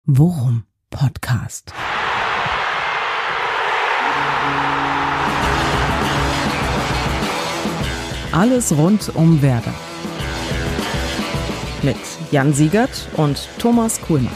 Worum Podcast. Alles rund um Werder. Mit Jan Siegert und Thomas Kuhlmann.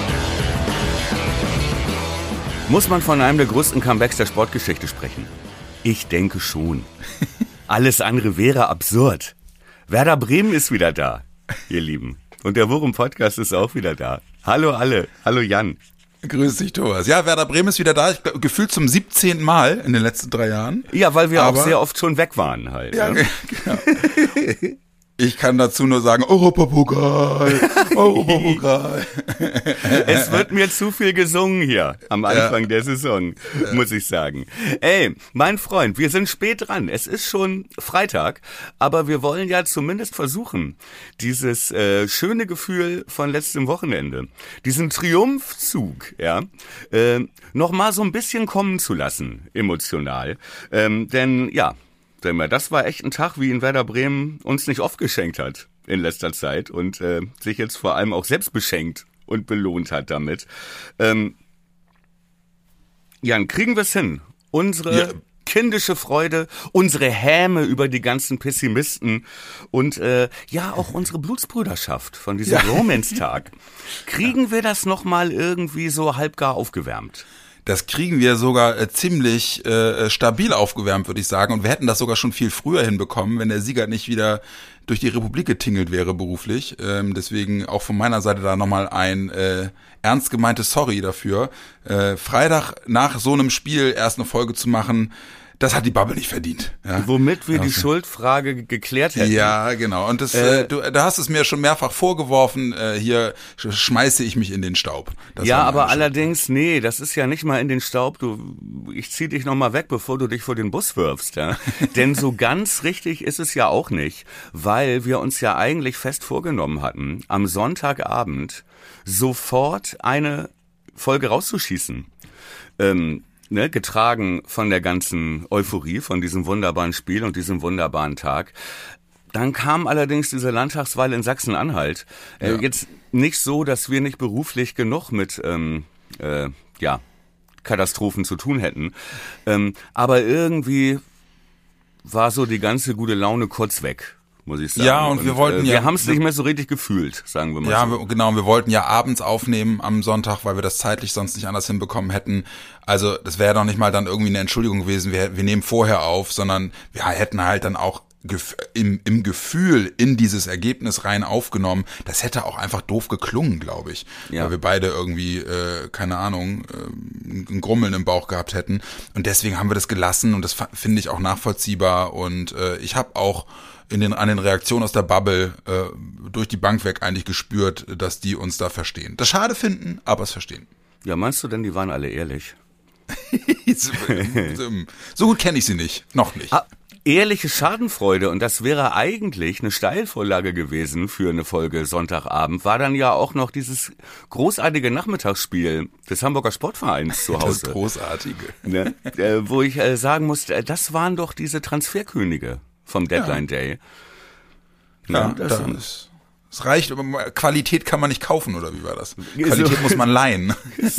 Muss man von einem der größten Comebacks der Sportgeschichte sprechen? Ich denke schon. Alles andere wäre absurd. Werder Bremen ist wieder da, ihr Lieben. Und der Worum Podcast ist auch wieder da. Hallo alle. Hallo Jan. Grüß dich, Thomas. Ja, Werder Bremen ist wieder da. Ich glaub, gefühlt zum 17. Mal in den letzten 3 Jahren. Ja, weil wir auch sehr oft schon weg waren halt. Ja, ne? Genau. Ich kann dazu nur sagen, Europapokal, Europapokal. Es wird mir zu viel gesungen hier am Anfang der Saison, muss ich sagen. Ey, mein Freund, wir sind spät dran. Es ist schon Freitag, aber wir wollen ja zumindest versuchen, dieses schöne Gefühl von letztem Wochenende, diesen Triumphzug, noch mal so ein bisschen kommen zu lassen, emotional. Denn das war echt ein Tag, wie ihn Werder Bremen uns nicht oft geschenkt hat in letzter Zeit und sich jetzt vor allem auch selbst beschenkt und belohnt hat damit. Jan, kriegen wir es hin? Unsere kindische Freude, unsere Häme über die ganzen Pessimisten und auch unsere Blutsbrüderschaft von diesem Romance-Tag. Kriegen wir das nochmal irgendwie so halbgar aufgewärmt? Das kriegen wir sogar ziemlich stabil aufgewärmt, würde ich sagen. Und wir hätten das sogar schon viel früher hinbekommen, wenn der Sieger nicht wieder durch die Republik getingelt wäre beruflich. Deswegen auch von meiner Seite da nochmal ein ernst gemeintes Sorry dafür. Freitag nach so einem Spiel erst eine Folge zu machen, das hat die Bubble nicht verdient. Ja? Womit wir die Schuldfrage geklärt hätten. Ja, genau. Und das, du hast es mir schon mehrfach vorgeworfen, hier schmeiße ich mich in den Staub. Das aber allerdings, nee, das ist ja nicht mal in den Staub. Ich zieh dich noch mal weg, bevor du dich vor den Bus wirfst. Ja? Denn so ganz richtig ist es ja auch nicht, weil wir uns ja eigentlich fest vorgenommen hatten, am Sonntagabend sofort eine Folge rauszuschießen. Getragen von der ganzen Euphorie, von diesem wunderbaren Spiel und diesem wunderbaren Tag. Dann kam allerdings diese Landtagswahl in Sachsen-Anhalt. Jetzt nicht so, dass wir nicht beruflich genug mit Katastrophen zu tun hätten. Aber irgendwie war so die ganze gute Laune kurz weg, muss ich sagen. Ja, und wir wollten wir haben es nicht mehr so richtig gefühlt, sagen wir mal so. Ja, wir wollten ja abends aufnehmen am Sonntag, weil wir das zeitlich sonst nicht anders hinbekommen hätten. Also das wäre doch nicht mal dann irgendwie eine Entschuldigung gewesen, wir nehmen vorher auf, sondern wir hätten halt dann auch im Gefühl in dieses Ergebnis rein aufgenommen. Das hätte auch einfach doof geklungen, glaube ich. Ja. Weil wir beide irgendwie, ein Grummeln im Bauch gehabt hätten. Und deswegen haben wir das gelassen und das finde ich auch nachvollziehbar. Und ich habe auch an den Reaktionen aus der Bubble durch die Bank weg eigentlich gespürt, dass die uns da verstehen. Das schade finden, aber es verstehen. Ja, meinst du denn, die waren alle ehrlich? So gut kenne ich sie nicht. Noch nicht. Ehrliche Schadenfreude, und das wäre eigentlich eine Steilvorlage gewesen für eine Folge Sonntagabend, war dann ja auch noch dieses großartige Nachmittagsspiel des Hamburger Sportvereins zu Hause. Das Großartige. Ne? Wo ich sagen muss, das waren doch diese Transferkönige vom Deadline Day. Ja, es reicht, Qualität kann man nicht kaufen, oder wie war das? Qualität muss man leihen.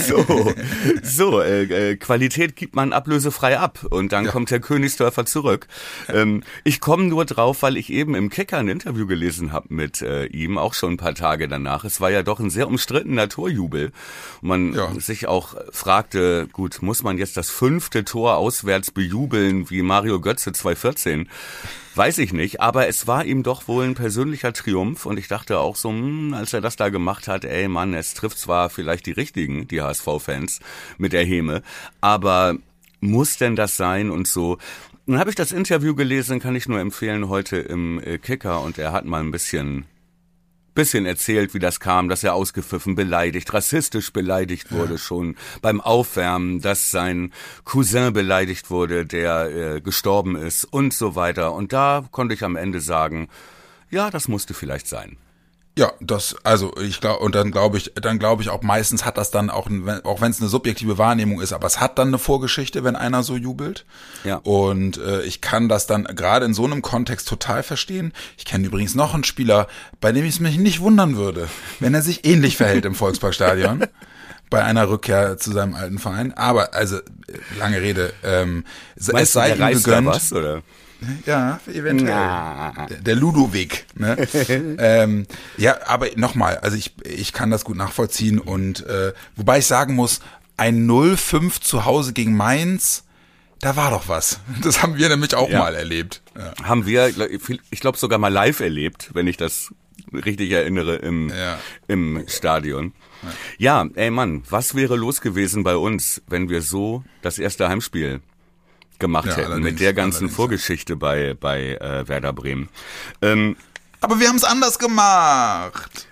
Qualität gibt man ablösefrei ab und dann kommt der Königsdörfer zurück. Ich komme nur drauf, weil ich eben im Kicker ein Interview gelesen habe mit ihm, auch schon ein paar Tage danach. Es war ja doch ein sehr umstrittener Torjubel. Und man sich auch fragte, gut, muss man jetzt das 5. Tor auswärts bejubeln wie Mario Götze 2014? Weiß ich nicht, aber es war ihm doch wohl ein persönlicher Triumph und ich dachte auch so, als er das da gemacht hat, es trifft zwar vielleicht die Richtigen, die HSV-Fans mit der Häme, aber muss denn das sein und so. Dann habe ich das Interview gelesen, kann ich nur empfehlen, heute im Kicker und er hat mal ein bisschen erzählt, wie das kam, dass er ausgepfiffen, beleidigt, rassistisch beleidigt wurde schon beim Aufwärmen, dass sein Cousin beleidigt wurde, der gestorben ist und so weiter. Und da konnte ich am Ende sagen, ja, das musste vielleicht sein. Ja, ich glaube, und dann glaube ich auch meistens hat das dann auch wenn es eine subjektive Wahrnehmung ist, aber es hat dann eine Vorgeschichte, wenn einer so jubelt. Ja. Und ich kann das dann gerade in so einem Kontext total verstehen. Ich kenne übrigens noch einen Spieler, bei dem ich es mich nicht wundern würde, wenn er sich ähnlich verhält im Volksparkstadion bei einer Rückkehr zu seinem alten Verein. Aber also lange Rede, es sei ihm gegönnt. Was, oder? Ja, eventuell. Der Ludovic. Ne? Ja, aber nochmal, also ich kann das gut nachvollziehen und wobei ich sagen muss, ein 0-5 zu Hause gegen Mainz, da war doch was. Das haben wir nämlich auch mal erlebt. Ja. Haben wir, ich glaube sogar mal live erlebt, wenn ich das richtig erinnere, im Stadion. Ja, ey Mann, was wäre los gewesen bei uns, wenn wir so das erste Heimspiel gemacht hätten, mit der ganzen Vorgeschichte bei Werder Bremen. Aber wir haben es anders gemacht.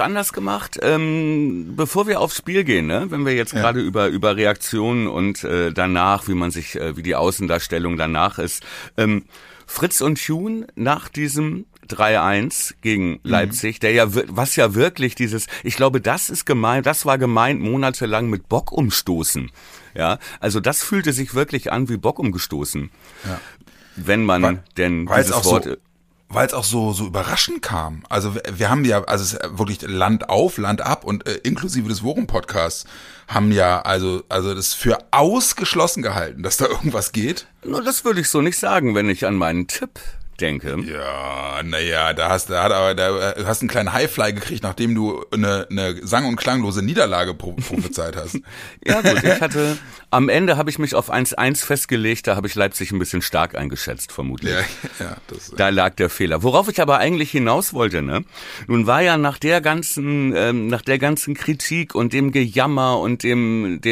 Bevor wir aufs Spiel gehen, ne? Wenn wir jetzt gerade über Reaktionen und danach, wie die Außendarstellung danach ist. Fritz und Tune nach diesem 3-1 gegen Leipzig, was ja wirklich ich glaube, das war gemeint monatelang mit Bock umstoßen. Ja, also das fühlte sich wirklich an wie Bock umgestoßen. Ja. Wenn man dieses Wort... Weil es auch so überraschend kam. Also wir haben ja, also es ist wirklich Land auf, Land ab und inklusive des Worum-Podcasts haben ja also das für ausgeschlossen gehalten, dass da irgendwas geht. No, das würde ich so nicht sagen, wenn ich an meinen Tipp denke. Ja, naja, da hast einen kleinen Highfly gekriegt, nachdem du eine sang- und klanglose Niederlage prophezeit hast. Ja gut, am Ende habe ich mich auf 1-1 festgelegt, da habe ich Leipzig ein bisschen stark eingeschätzt, vermutlich. Ja, da lag der Fehler. Worauf ich aber eigentlich hinaus wollte, ne? Nun war ja nach der ganzen Kritik und dem Gejammer und den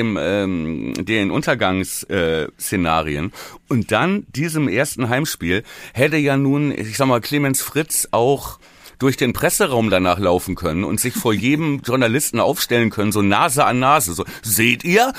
Untergangsszenarien und dann diesem ersten Heimspiel hätte ja nun, ich sag mal, Clemens Fritz auch durch den Presseraum danach laufen können und sich vor jedem Journalisten aufstellen können, so Nase an Nase, so, seht ihr?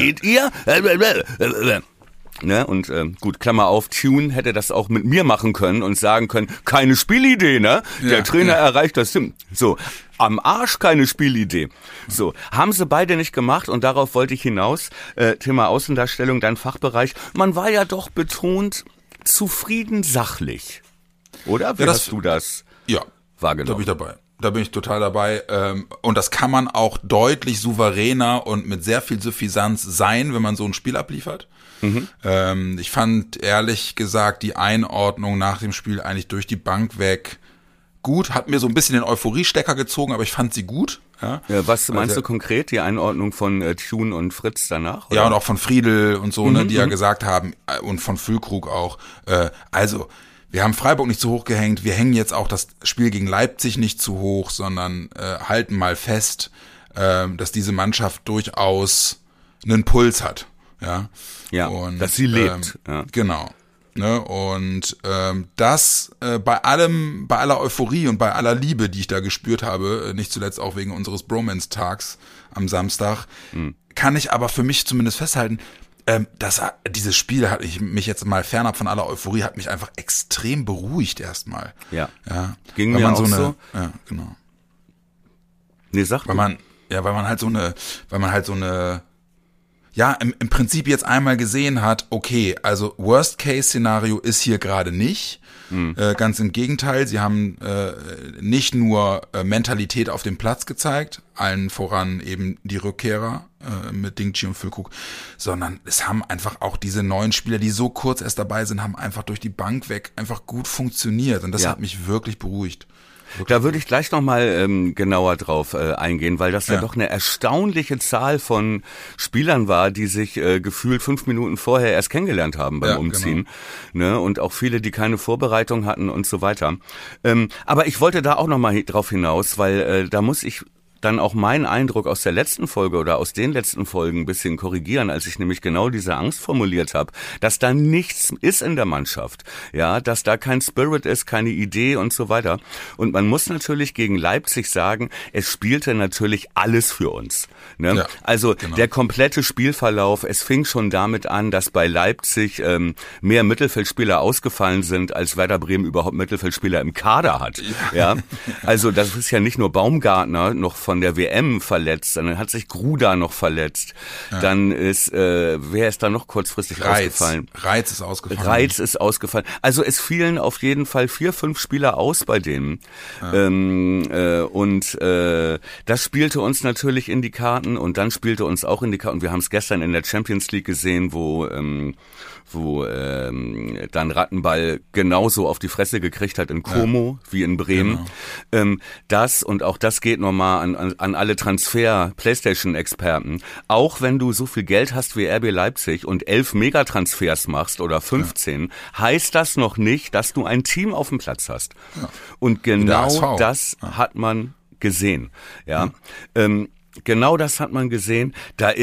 Ne? Und gut, Klammer auf, Tune hätte das auch mit mir machen können und sagen können, keine Spielidee, ne? Der Trainer erreicht das. So, am Arsch keine Spielidee. So, haben sie beide nicht gemacht und darauf wollte ich hinaus. Thema Außendarstellung, dann Fachbereich. Man war ja doch betont zufrieden sachlich. Oder? Wie hast du das wahrgenommen? Da bin ich total dabei. Und das kann man auch deutlich souveräner und mit sehr viel Suffisanz sein, wenn man so ein Spiel abliefert. Ich fand ehrlich gesagt die Einordnung nach dem Spiel eigentlich durch die Bank weg gut. Hat mir so ein bisschen den Euphoriestecker gezogen, aber ich fand sie gut. Ja. Was meinst du konkret, die Einordnung von Tune und Fritz danach? Oder? Ja, und auch von Friedel und so, ne, die ja gesagt haben, und von Füllkrug auch, wir haben Freiburg nicht zu hoch gehängt, wir hängen jetzt auch das Spiel gegen Leipzig nicht zu hoch, sondern halten mal fest, dass diese Mannschaft durchaus einen Puls hat. Ja, und, dass sie lebt. Genau. Ne, und das bei aller Euphorie und bei aller Liebe, die ich da gespürt habe, nicht zuletzt auch wegen unseres Bromance-Tags am Samstag, kann ich aber für mich zumindest festhalten, dieses Spiel hat mich jetzt mal fernab von aller Euphorie, hat mich einfach extrem beruhigt erstmal. Ja. Ging mir auch so. Ja, genau. Nee, sag weil man halt so eine ja, im Prinzip jetzt einmal gesehen hat, okay, also Worst-Case-Szenario ist hier gerade nicht. Ganz im Gegenteil, sie haben nicht nur Mentalität auf dem Platz gezeigt, allen voran eben die Rückkehrer mit Dingchi und Füllkrug, sondern es haben einfach auch diese neuen Spieler, die so kurz erst dabei sind, haben einfach durch die Bank weg einfach gut funktioniert und das hat mich wirklich beruhigt. Da würde ich gleich nochmal genauer drauf eingehen, weil das ja doch eine erstaunliche Zahl von Spielern war, die sich gefühlt 5 Minuten vorher erst kennengelernt haben beim Umziehen. Genau. Ne? Und auch viele, die keine Vorbereitung hatten und so weiter. Aber ich wollte da auch nochmal drauf hinaus, weil da muss ich dann auch meinen Eindruck aus der letzten Folge oder aus den letzten Folgen ein bisschen korrigieren, als ich nämlich genau diese Angst formuliert habe, dass da nichts ist in der Mannschaft, ja, dass da kein Spirit ist, keine Idee und so weiter. Und man muss natürlich gegen Leipzig sagen, es spielte natürlich alles für uns. Ne? Ja, also genau. Der komplette Spielverlauf, es fing schon damit an, dass bei Leipzig mehr Mittelfeldspieler ausgefallen sind, als Werder Bremen überhaupt Mittelfeldspieler im Kader hat. Ja, also das ist ja nicht nur Baumgartner noch von der WM verletzt, sondern hat sich Gruda noch verletzt. Ja. Dann ist, wer ist da noch kurzfristig ausgefallen? Reiz ist ausgefallen. Also es fielen auf jeden Fall 4, 5 Spieler aus bei denen. Ja. Das spielte uns natürlich in die Karten und dann spielte uns auch in die Karten. Wir haben es gestern in der Champions League gesehen, wo dann Rattenball genauso auf die Fresse gekriegt hat in Como wie in Bremen. Genau. Das geht nochmal an alle Transfer-Playstation-Experten. Auch wenn du so viel Geld hast wie RB Leipzig und 11 Megatransfers machst oder 15, heißt das noch nicht, dass du ein Team auf dem Platz hast. Ja. Und genau das hat man gesehen. Ja. Genau das hat man gesehen.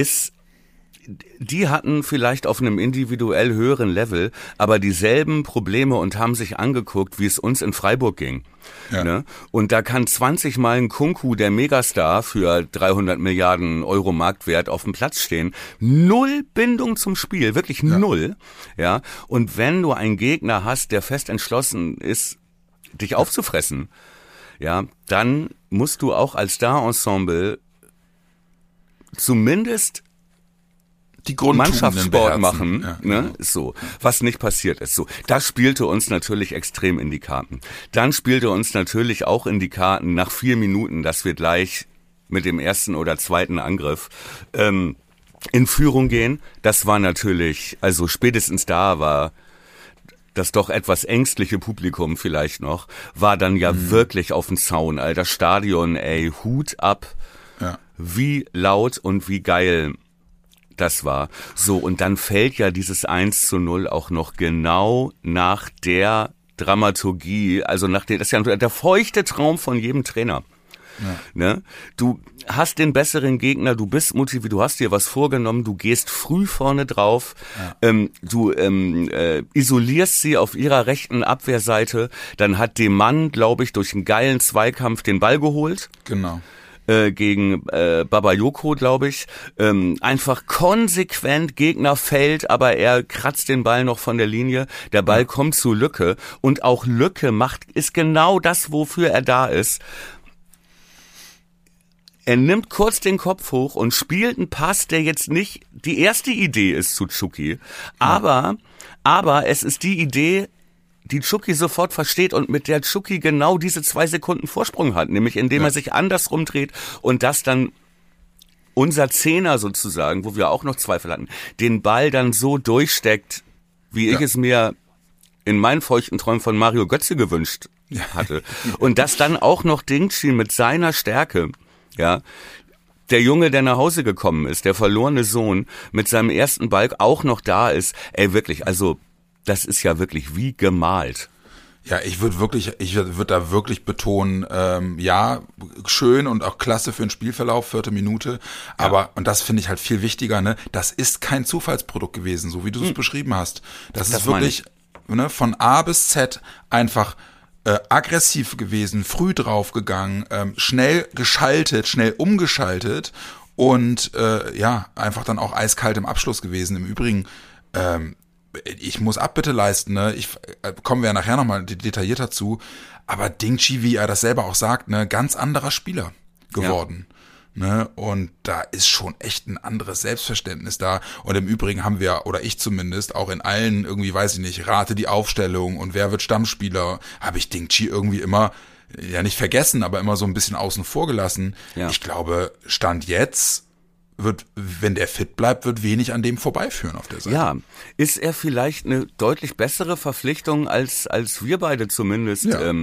Die hatten vielleicht auf einem individuell höheren Level, aber dieselben Probleme und haben sich angeguckt, wie es uns in Freiburg ging. Ja. Ne? Und da kann 20 Mal ein Kunku, der Megastar, für 300 Milliarden Euro Marktwert auf dem Platz stehen. Null Bindung zum Spiel, wirklich null. Ja. Und wenn du einen Gegner hast, der fest entschlossen ist, dich aufzufressen, ja, dann musst du auch als Star-Ensemble zumindest die Mannschaftssport machen, ja, ne? So, was nicht passiert ist. So, das spielte uns natürlich extrem in die Karten. Dann spielte uns natürlich auch in die Karten nach 4 Minuten, dass wir gleich mit dem ersten oder zweiten Angriff in Führung gehen. Das war natürlich, also spätestens da war das doch etwas ängstliche Publikum vielleicht noch, war dann ja wirklich auf dem Zaun. Alter, Stadion, ey, Hut ab, wie laut und wie geil das war. So, und dann fällt ja dieses 1:0 auch noch genau nach der Dramaturgie, also das ist ja der feuchte Traum von jedem Trainer. Ja. Ne? Du hast den besseren Gegner, du bist motiviert, du hast dir was vorgenommen, du gehst früh vorne drauf, du isolierst sie auf ihrer rechten Abwehrseite, dann hat dem Mann, glaube ich, durch einen geilen Zweikampf den Ball geholt. Genau. Gegen Bakayoko, glaube ich, einfach konsequent, Gegner fällt, aber er kratzt den Ball noch von der Linie, der Ball kommt zu Lücke und auch Lücke ist genau das, wofür er da ist. Er nimmt kurz den Kopf hoch und spielt einen Pass, der jetzt nicht die erste Idee ist zu Chucky, aber es ist die Idee, die Chucky sofort versteht und mit der Chucky genau diese 2 Sekunden Vorsprung hat, nämlich indem er sich andersrum dreht und das dann unser Zehner sozusagen, wo wir auch noch Zweifel hatten, den Ball dann so durchsteckt, wie ich es mir in meinen feuchten Träumen von Mario Götze gewünscht hatte. Und das dann auch noch Dingchi mit seiner Stärke, ja, der Junge, der nach Hause gekommen ist, der verlorene Sohn, mit seinem ersten Ball auch noch da ist, ey, wirklich, also das ist ja wirklich wie gemalt. Ja, ich würde da wirklich betonen, schön und auch klasse für den Spielverlauf, 4. Minute, aber, und das finde ich halt viel wichtiger, ne, das ist kein Zufallsprodukt gewesen, so wie du es beschrieben hast. Das ist wirklich, ne, von A bis Z einfach aggressiv gewesen, früh draufgegangen, schnell geschaltet, schnell umgeschaltet und einfach dann auch eiskalt im Abschluss gewesen. Im Übrigen, ich muss Abbitte leisten, ne? Kommen wir ja nachher nochmal detaillierter zu, aber Dingchi, wie er das selber auch sagt, ne, ganz anderer Spieler geworden. Ne? Und da ist schon echt ein anderes Selbstverständnis da. Und im Übrigen haben wir, oder ich zumindest, auch in allen irgendwie, weiß ich nicht, rate die Aufstellung und wer wird Stammspieler, habe ich Dingchi irgendwie immer, ja nicht vergessen, aber immer so ein bisschen außen vor gelassen. Ja. Ich glaube, Stand jetzt wird, wenn der fit bleibt, wird wenig an dem vorbeiführen auf der Seite. Ja, ist er vielleicht eine deutlich bessere Verpflichtung, als wir beide zumindest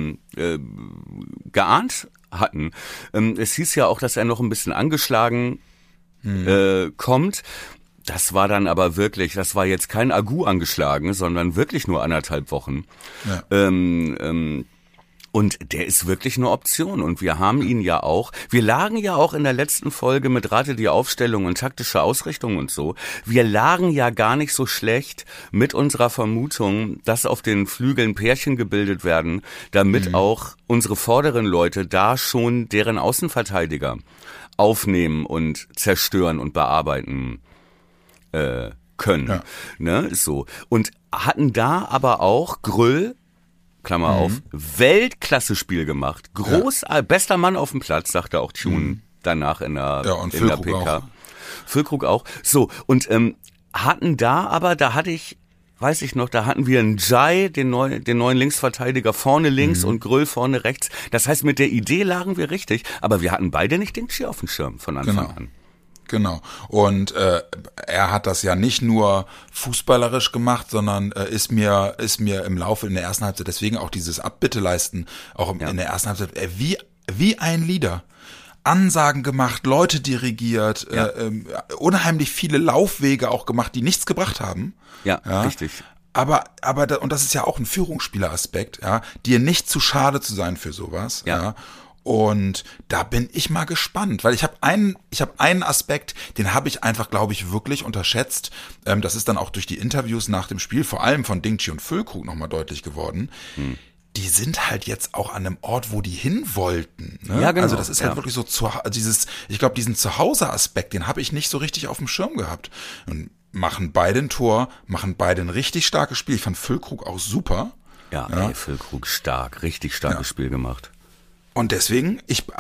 geahnt hatten. Es hieß ja auch, dass er noch ein bisschen angeschlagen kommt. Das war dann aber wirklich, das war jetzt kein Agu angeschlagen, sondern wirklich nur 1,5 Wochen. Ja. Und der ist wirklich eine Option. Und wir haben ihn ja auch, wir lagen ja auch in der letzten Folge mit Rate die Aufstellung und taktische Ausrichtung und so. Wir lagen ja gar nicht so schlecht mit unserer Vermutung, dass auf den Flügeln Pärchen gebildet werden, damit auch unsere vorderen Leute da schon deren Außenverteidiger aufnehmen und zerstören und bearbeiten können. Ja. Ne, so. Und hatten da aber auch Grüll, Klammer auf, Weltklasse-Spiel gemacht. Bester Mann auf dem Platz, sagte auch Tune danach in der PK. Füllkrug auch. So, und hatten da aber, da hatten wir einen Jai, den neuen Linksverteidiger, vorne links und Grüll vorne rechts. Das heißt, mit der Idee lagen wir richtig, aber wir hatten beide nicht den Schirr auf dem Schirm von Anfang an. Genau. Und er hat das ja nicht nur fußballerisch gemacht, sondern ist mir im Laufe in der ersten Halbzeit, deswegen auch dieses Abbitte leisten, auch in der ersten Halbzeit, wie ein Leader. Ansagen gemacht, Leute dirigiert, unheimlich viele Laufwege auch gemacht, die nichts gebracht haben. Ja, richtig. Aber und das ist ja auch ein Führungsspieleraspekt, dir nicht zu schade zu sein für sowas, ja. Und da bin ich mal gespannt, weil ich habe einen Aspekt, den habe ich einfach, glaube ich, wirklich unterschätzt. Das ist dann auch durch die Interviews nach dem Spiel, vor allem von Dingchi und Füllkrug nochmal deutlich geworden. Die sind halt jetzt auch an einem Ort, wo die hin wollten. Ne? Ja, genau. Also das ist halt wirklich so ich glaube, diesen Zuhause-Aspekt, den habe ich nicht so richtig auf dem Schirm gehabt. Und machen beide ein Tor, machen beide ein richtig starkes Spiel. Ich fand Füllkrug auch super. Ja, ey, Füllkrug richtig starkes Spiel gemacht. Und deswegen,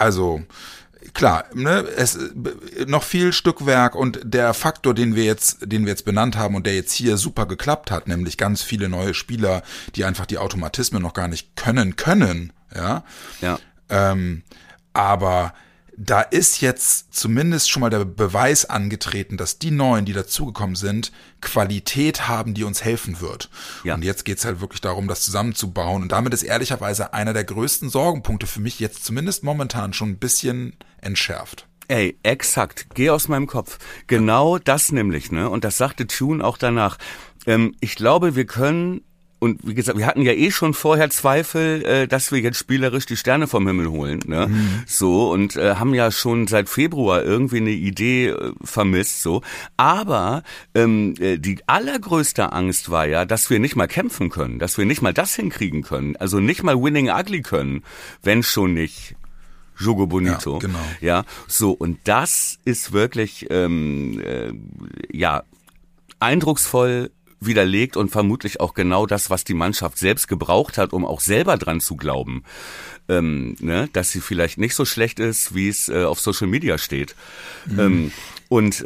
klar, ne, es noch viel Stückwerk und der Faktor, den wir jetzt benannt haben und der jetzt hier super geklappt hat, nämlich ganz viele neue Spieler, die einfach die Automatismen noch gar nicht können, ja. Aber da ist jetzt zumindest schon mal der Beweis angetreten, dass die Neuen, die dazugekommen sind, Qualität haben, die uns helfen wird. Ja. Und jetzt geht's halt wirklich darum, das zusammenzubauen. Und damit ist ehrlicherweise einer der größten Sorgenpunkte für mich jetzt zumindest momentan schon ein bisschen entschärft. Ey, exakt. Geh aus meinem Kopf. Genau das nämlich, ne? Und das sagte Tune auch danach. Ich glaube, wir können. Und wie gesagt, wir hatten ja schon vorher Zweifel, dass wir jetzt spielerisch die Sterne vom Himmel holen, ne? So, und haben ja schon seit Februar irgendwie eine Idee vermisst, so. Aber die allergrößte Angst war ja, dass wir nicht mal kämpfen können, dass wir nicht mal das hinkriegen können, also nicht mal Winning Ugly können, wenn schon nicht Jogo Bonito. Ja, genau. Ja, so, und das ist wirklich, eindrucksvoll widerlegt und vermutlich auch genau das, was die Mannschaft selbst gebraucht hat, um auch selber dran zu glauben, ne, dass sie vielleicht nicht so schlecht ist, wie es auf Social Media steht. Und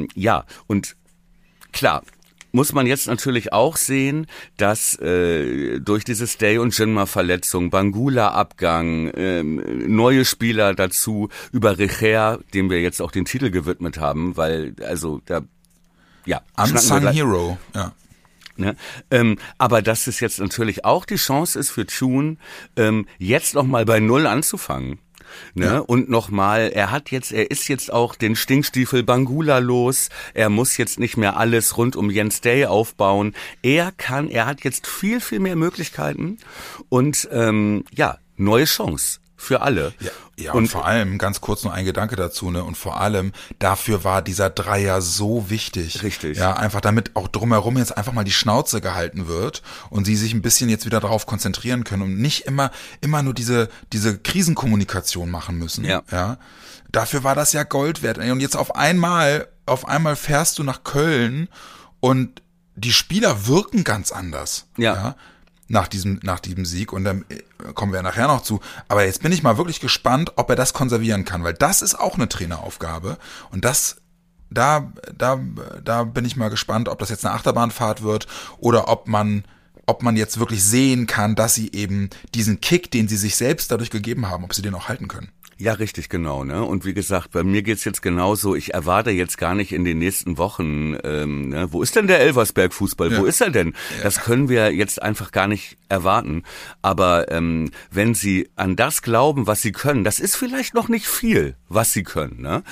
klar, muss man jetzt natürlich auch sehen, dass durch diese Stay- und Jinma-Verletzung, Bangula-Abgang, neue Spieler dazu, über Recher, dem wir jetzt auch den Titel gewidmet haben, weil, also, Unsung Hero, ja. Ne? Aber dass es jetzt natürlich auch die Chance ist für Tune, jetzt nochmal bei Null anzufangen. Ne? Ja. Und nochmal, er ist jetzt auch den Stinkstiefel Bangula los, er muss jetzt nicht mehr alles rund um Jens Day aufbauen, er hat jetzt viel, viel mehr Möglichkeiten und neue Chance für alle. Ja, und vor allem, ganz kurz noch ein Gedanke dazu, ne, und vor allem, dafür war dieser Dreier so wichtig. Richtig. Ja, einfach damit auch drumherum jetzt einfach mal die Schnauze gehalten wird und sie sich ein bisschen jetzt wieder darauf konzentrieren können und nicht immer nur diese Krisenkommunikation machen müssen. Ja. Dafür war das ja Gold wert. Und jetzt auf einmal fährst du nach Köln und die Spieler wirken ganz anders. Ja. Nach diesem Sieg, und dann kommen wir ja nachher noch zu. Aber jetzt bin ich mal wirklich gespannt, ob er das konservieren kann, weil das ist auch eine Traineraufgabe, und da bin ich mal gespannt, ob das jetzt eine Achterbahnfahrt wird oder ob man jetzt wirklich sehen kann, dass sie eben diesen Kick, den sie sich selbst dadurch gegeben haben, ob sie den auch halten können. Ja, richtig, genau, ne? Und wie gesagt, bei mir geht's jetzt genauso. Ich erwarte jetzt gar nicht in den nächsten Wochen, wo ist denn der Elversberg-Fußball? Ja. Wo ist er denn? Ja. Das können wir jetzt einfach gar nicht erwarten. Aber wenn sie an das glauben, was sie können, das ist vielleicht noch nicht viel, was sie können, ne?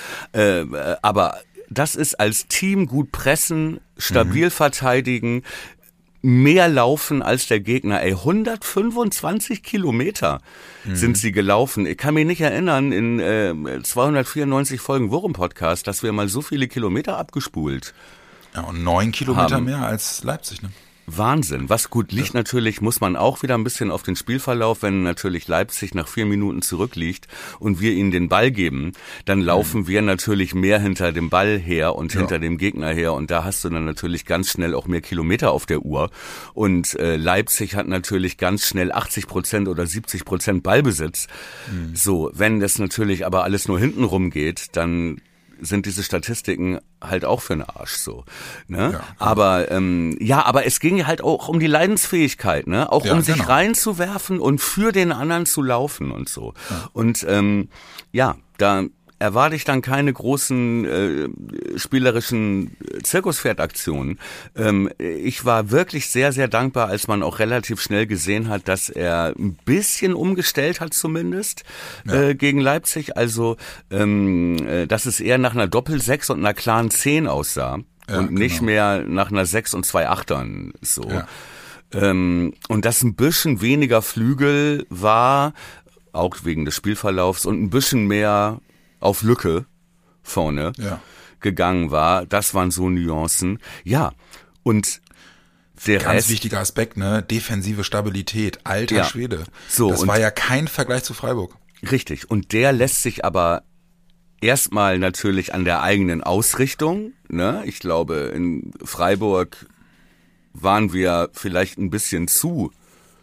Aber das ist als Team gut pressen, stabil verteidigen, mehr laufen als der Gegner. 125 Kilometer sind sie gelaufen. Ich kann mich nicht erinnern, in 294 Folgen Wurm-Podcast, dass wir mal so viele Kilometer abgespult. Ja, und 9 Kilometer mehr als Leipzig, ne? Wahnsinn. Was gut liegt natürlich, muss man auch wieder ein bisschen auf den Spielverlauf, wenn natürlich Leipzig nach 4 Minuten zurückliegt und wir ihnen den Ball geben, dann laufen wir natürlich mehr hinter dem Ball her und hinter dem Gegner her und da hast du dann natürlich ganz schnell auch mehr Kilometer auf der Uhr und Leipzig hat natürlich ganz schnell 80% oder 70% Ballbesitz. So, wenn das natürlich aber alles nur hintenrum geht, dann sind diese Statistiken halt auch für den Arsch so, ne? Ja. Aber aber es ging halt auch um die Leidensfähigkeit, ne? Auch um sich reinzuwerfen und für den anderen zu laufen und so. Ja. Und da erwarte ich dann keine großen spielerischen Zirkuspferdaktionen. Ich war wirklich sehr, sehr dankbar, als man auch relativ schnell gesehen hat, dass er ein bisschen umgestellt hat zumindest gegen Leipzig. Also, dass es eher nach einer Doppel-6 und einer klaren 10 aussah und nicht mehr nach einer 6 und 2 Achtern so. Ja. Und dass ein bisschen weniger Flügel war, auch wegen des Spielverlaufs und ein bisschen mehr auf Lücke vorne gegangen war. Das waren so Nuancen. Ja, und der Ganz Rest, wichtiger Aspekt, ne? Defensive Stabilität. Alter Schwede. So, das war ja kein Vergleich zu Freiburg. Richtig. Und der lässt sich aber erstmal natürlich an der eigenen Ausrichtung, ne? Ich glaube, in Freiburg waren wir vielleicht ein bisschen zu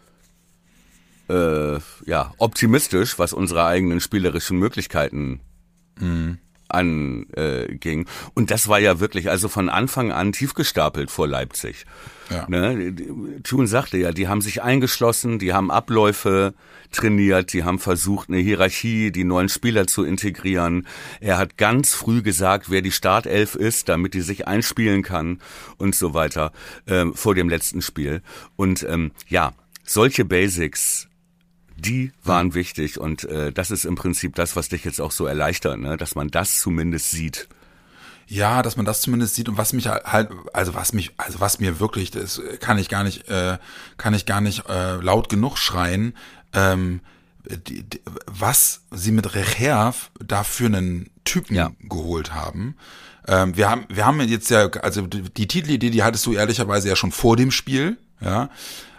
optimistisch, was unsere eigenen spielerischen Möglichkeiten anging. Und das war ja wirklich also von Anfang an tief gestapelt vor Leipzig. Ja. Ne? Thun sagte ja, die haben sich eingeschlossen, die haben Abläufe trainiert, die haben versucht, eine Hierarchie, die neuen Spieler zu integrieren. Er hat ganz früh gesagt, wer die Startelf ist, damit die sich einspielen kann und so weiter vor dem letzten Spiel. Und solche Basics, die waren wichtig und das ist im Prinzip das, was dich jetzt auch so erleichtert, ne? Dass man das zumindest sieht. Ja, dass man das zumindest sieht und was mich halt, was mir wirklich, das kann ich gar nicht laut genug schreien, was sie mit Recher da für einen Typen geholt haben. Wir haben jetzt ja, also die Titelidee, die hattest du ehrlicherweise ja schon vor dem Spiel, ja.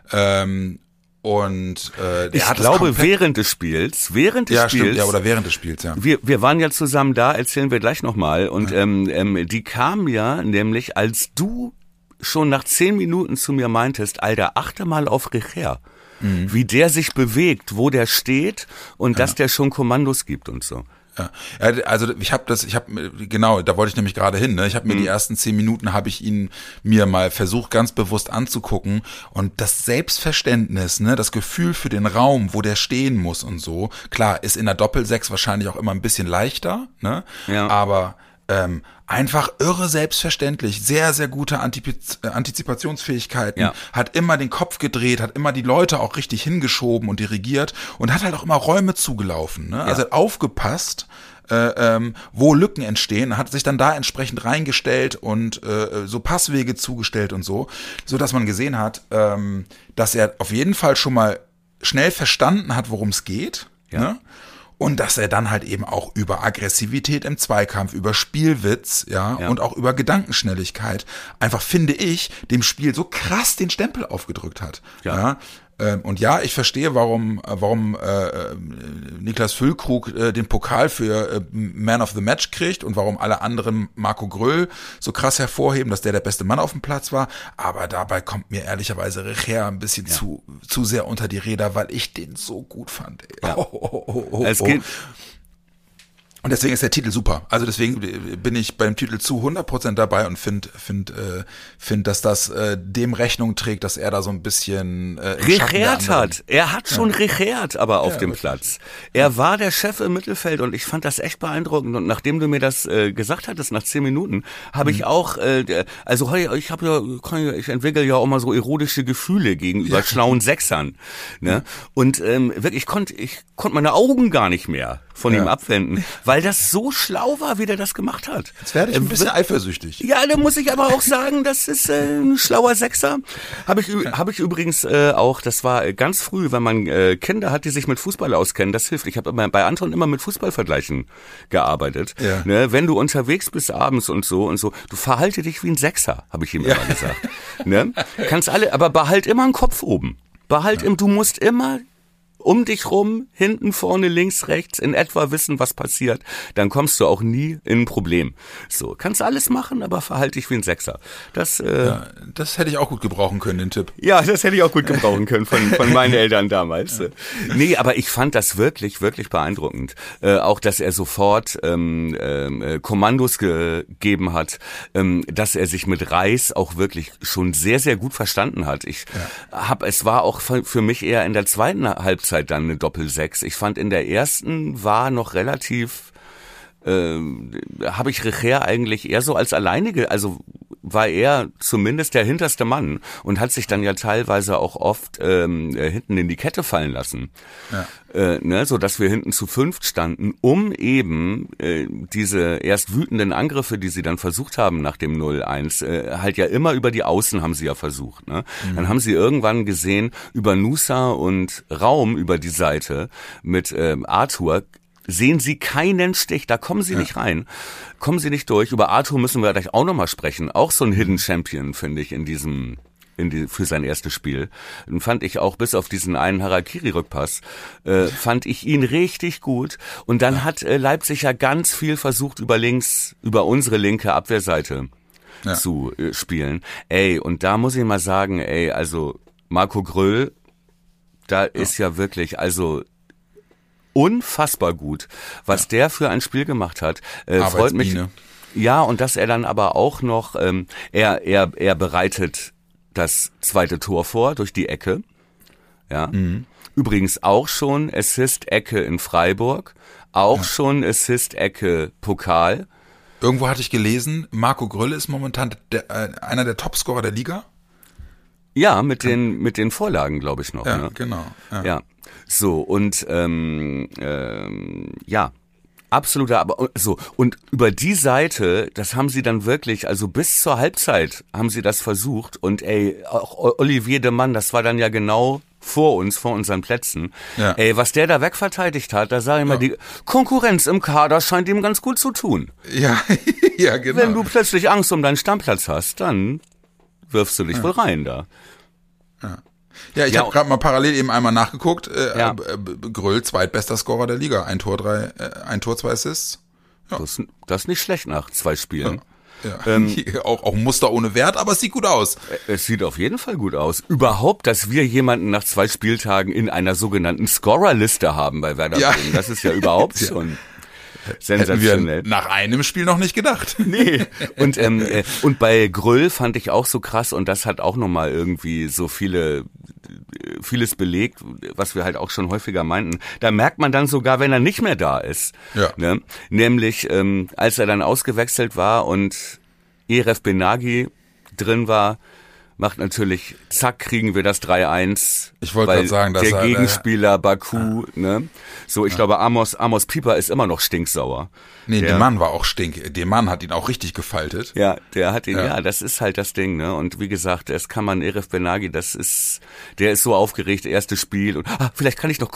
Und ich glaube während des Spiels. Stimmt, ja, oder während des Spiels, ja. Wir waren ja zusammen da, erzählen wir gleich nochmal. Und die kamen ja nämlich, als du schon nach 10 Minuten zu mir meintest, Alter, achte mal auf Recher, wie der sich bewegt, wo der steht und dass der schon Kommandos gibt und so. Ja, also genau, da wollte ich nämlich gerade hin, ne? Ich habe mir die ersten 10 Minuten habe ich ihn mir mal versucht ganz bewusst anzugucken und das Selbstverständnis, ne, das Gefühl für den Raum, wo der stehen muss und so, klar, ist in der Doppel-6 wahrscheinlich auch immer ein bisschen leichter, ne? Ja. Aber einfach irre selbstverständlich, sehr, sehr gute Antizipationsfähigkeiten, hat immer den Kopf gedreht, hat immer die Leute auch richtig hingeschoben und dirigiert und hat halt auch immer Räume zugelaufen, ne? Also hat aufgepasst, wo Lücken entstehen, hat sich dann da entsprechend reingestellt und so Passwege zugestellt und so dass man gesehen hat, dass er auf jeden Fall schon mal schnell verstanden hat, worum es geht, ne? Und dass er dann halt eben auch über Aggressivität im Zweikampf, über Spielwitz, und auch über Gedankenschnelligkeit einfach, finde ich, dem Spiel so krass den Stempel aufgedrückt hat. Ja. Und ich verstehe, warum Niklas Füllkrug den Pokal für Man of the Match kriegt und warum alle anderen Marco Gröll so krass hervorheben, dass der beste Mann auf dem Platz war. Aber dabei kommt mir ehrlicherweise Recher ein bisschen zu sehr unter die Räder, weil ich den so gut fand. Ja. Es geht. Und deswegen ist der Titel super. Also deswegen bin ich beim Titel zu 100% dabei und finde, dass das dem Rechnung trägt, dass er da so ein bisschen regiert hat. Er hat schon regiert, aber auf dem Platz. Er war der Chef im Mittelfeld und ich fand das echt beeindruckend. Und nachdem du mir das gesagt hattest, nach 10 Minuten, habe ich auch, ich entwickle ja auch mal so erotische Gefühle gegenüber schlauen Sechsern. Ne? Und wirklich, ich konnte meine Augen gar nicht mehr von ihm abwenden, weil das so schlau war, wie der das gemacht hat. Jetzt werde ich ein bisschen eifersüchtig. Ja, da muss ich aber auch sagen, das ist ein schlauer Sechser. Habe ich übrigens auch, das war ganz früh, wenn man Kinder hat, die sich mit Fußball auskennen, das hilft. Ich habe bei Anton immer mit Fußballvergleichen gearbeitet. Ja. Ne, wenn du unterwegs bist abends und so, du verhalte dich wie ein Sechser, habe ich ihm immer gesagt. Ne? Aber behalt immer einen Kopf oben. Du musst immer um dich rum, hinten, vorne, links, rechts, in etwa wissen, was passiert, dann kommst du auch nie in ein Problem. So, kannst alles machen, aber verhalte dich wie ein Sechser. Das hätte ich auch gut gebrauchen können, den Tipp. Ja, das hätte ich auch gut gebrauchen können von meinen Eltern damals. Ja. Nee, aber ich fand das wirklich, wirklich beeindruckend. Auch, dass er sofort Kommandos gegeben hat, dass er sich mit Reis auch wirklich schon sehr, sehr gut verstanden hat. Es war auch für mich eher in der zweiten Halbzeit dann eine Doppel-6. Ich fand in der ersten war noch relativ, habe ich Recher eigentlich eher so als alleinige, also war er zumindest der hinterste Mann und hat sich dann ja teilweise auch oft hinten in die Kette fallen lassen. Ja. So dass wir hinten zu 5 standen, um eben diese erst wütenden Angriffe, die sie dann versucht haben nach dem 0-1, halt ja immer über die Außen haben sie ja versucht. Ne? Mhm. Dann haben sie irgendwann gesehen, über Nusa und Raum über die Seite mit Arthur, sehen sie keinen Stich, da kommen sie nicht rein, kommen sie nicht durch. Über Arthur müssen wir gleich auch nochmal sprechen. Auch so ein Hidden Champion, finde ich, für sein erstes Spiel. Den fand ich auch bis auf diesen einen Harakiri-Rückpass, fand ich ihn richtig gut. Und dann hat Leipzig ja ganz viel versucht, über unsere linke Abwehrseite zu spielen. Und da muss ich mal sagen, also Marco Gröll, da ist ja wirklich, also unfassbar gut, was der für ein Spiel gemacht hat. Freut mich. Ja, und dass er dann aber auch noch, er bereitet das zweite Tor vor durch die Ecke. Ja. Mhm. Übrigens auch schon Assist-Ecke in Freiburg, auch schon Assist-Ecke Pokal. Irgendwo hatte ich gelesen, Marco Gröll ist momentan einer der Topscorer der Liga. Ja, mit den Vorlagen, glaube ich noch. Ja, ne? Genau. Ja. So, und absoluter, aber so, und über die Seite, das haben sie dann wirklich, also bis zur Halbzeit haben sie das versucht und auch Olivier de Mann, das war dann ja genau vor unseren Plätzen. Ja. Was der da wegverteidigt hat, da sage ich mal, die Konkurrenz im Kader scheint ihm ganz gut zu tun. Ja, ja, genau. Wenn du plötzlich Angst um deinen Stammplatz hast, dann wirfst du dich wohl rein da. Ja, ich habe gerade mal parallel eben einmal nachgeguckt. Gröll, zweitbester Scorer der Liga. Ein Tor, 2 Assists. Ja. Das ist nicht schlecht nach 2 Spielen. Ja. Auch Muster ohne Wert, aber es sieht gut aus. Es sieht auf jeden Fall gut aus. Überhaupt, dass wir jemanden nach 2 Spieltagen in einer sogenannten Scorerliste haben bei Werder Bremen. Das ist ja überhaupt schon sensationell. Hätten wir nach einem Spiel noch nicht gedacht. Nee. Und bei Gröll fand ich auch so krass, und das hat auch nochmal irgendwie so vieles belegt, was wir halt auch schon häufiger meinten. Da merkt man dann sogar, wenn er nicht mehr da ist. Ja. Ne? Nämlich, als er dann ausgewechselt war und Eref Benagi drin war, macht natürlich, zack, kriegen wir das 3-1. Ich wollte gerade sagen, dass der Gegenspieler Baku, ne? So, ich glaube, Amos Pieper ist immer noch stinksauer. Nee, der Mann war auch der Mann hat ihn auch richtig gefaltet. Ja, der hat ihn, das ist halt das Ding, ne? Und wie gesagt, Eref Benagi, der ist so aufgeregt, erstes Spiel und vielleicht kann ich noch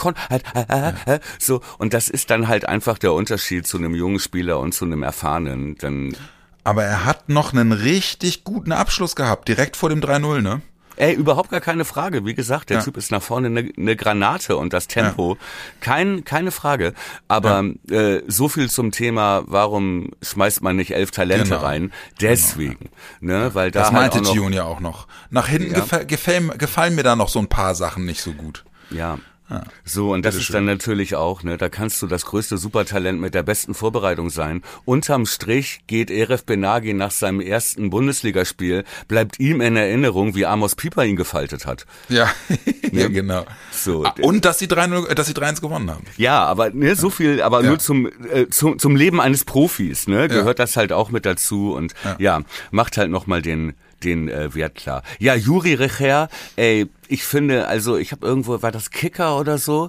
so, und das ist dann halt einfach der Unterschied zu einem jungen Spieler und zu einem erfahrenen, dann. Aber er hat noch einen richtig guten Abschluss gehabt, direkt vor dem 3-0, ne? Überhaupt gar keine Frage. Wie gesagt, der Typ ist nach vorne eine Granate und das Tempo, keine Frage. Aber so viel zum Thema, warum schmeißt man nicht 11 Talente rein? Deswegen, ne? Weil da das meinte halt Tune ja auch noch. Nach hinten gefallen mir da noch so ein paar Sachen nicht so gut. Ja. So, und das ist dann natürlich auch, ne, da kannst du das größte Supertalent mit der besten Vorbereitung sein. Unterm Strich geht Eref Benagi nach seinem ersten Bundesligaspiel, bleibt ihm in Erinnerung, wie Amos Pieper ihn gefaltet hat. Ja, ja, genau. So. Und dass sie 3-1 gewonnen haben. Ja, aber so viel, aber nur zum Leben eines Profis, ne, gehört das halt auch mit dazu und macht halt nochmal den den Wert klar. Ja, Juri Recher, ey, ich finde, also ich habe irgendwo, war das Kicker oder so,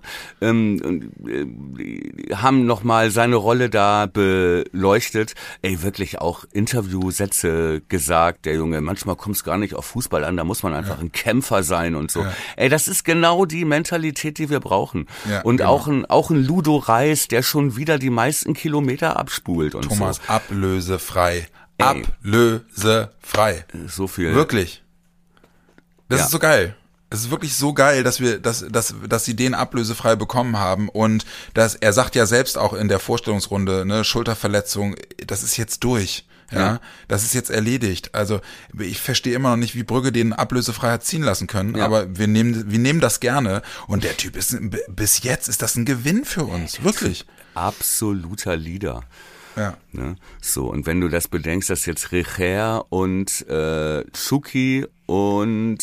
haben nochmal seine Rolle da beleuchtet. Ey, wirklich auch Interviewsätze gesagt, der Junge, manchmal kommt es gar nicht auf Fußball an, da muss man einfach ein Kämpfer sein und so. Ja. Ey, das ist genau die Mentalität, die wir brauchen. Ja, und genau. auch ein Ludo Reis, der schon wieder die meisten Kilometer abspult und Thomas, so. ablösefrei. Ey. Ablösefrei. So viel. Wirklich. Das ist so geil. Es ist wirklich so geil, dass sie den ablösefrei bekommen haben und er sagt ja selbst auch in der Vorstellungsrunde, ne, Schulterverletzung, das ist jetzt durch. Ja, das ist jetzt erledigt. Also ich verstehe immer noch nicht, wie Brügge den ablösefrei hat ziehen lassen können, aber wir nehmen das gerne und der Typ ist, bis jetzt ist das ein Gewinn für uns, wirklich. Absoluter Leader. Ja. Ne? So, und wenn du das bedenkst, dass jetzt Recher und Schuki und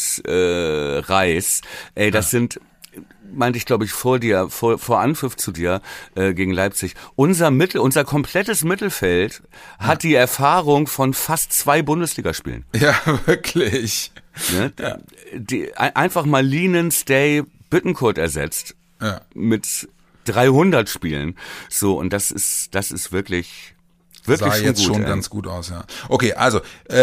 Reis, ey, das sind, meinte ich, glaube ich, vor Anpfiff zu dir gegen Leipzig, unser komplettes Mittelfeld hat die Erfahrung von fast 2 Bundesligaspielen. Ja, wirklich. Ne? Einfach mal Lienens Day Bittencourt ersetzt mit 300 Spielen. So, und das ist wirklich sah jetzt gut, schon ganz gut aus, ja. Okay, also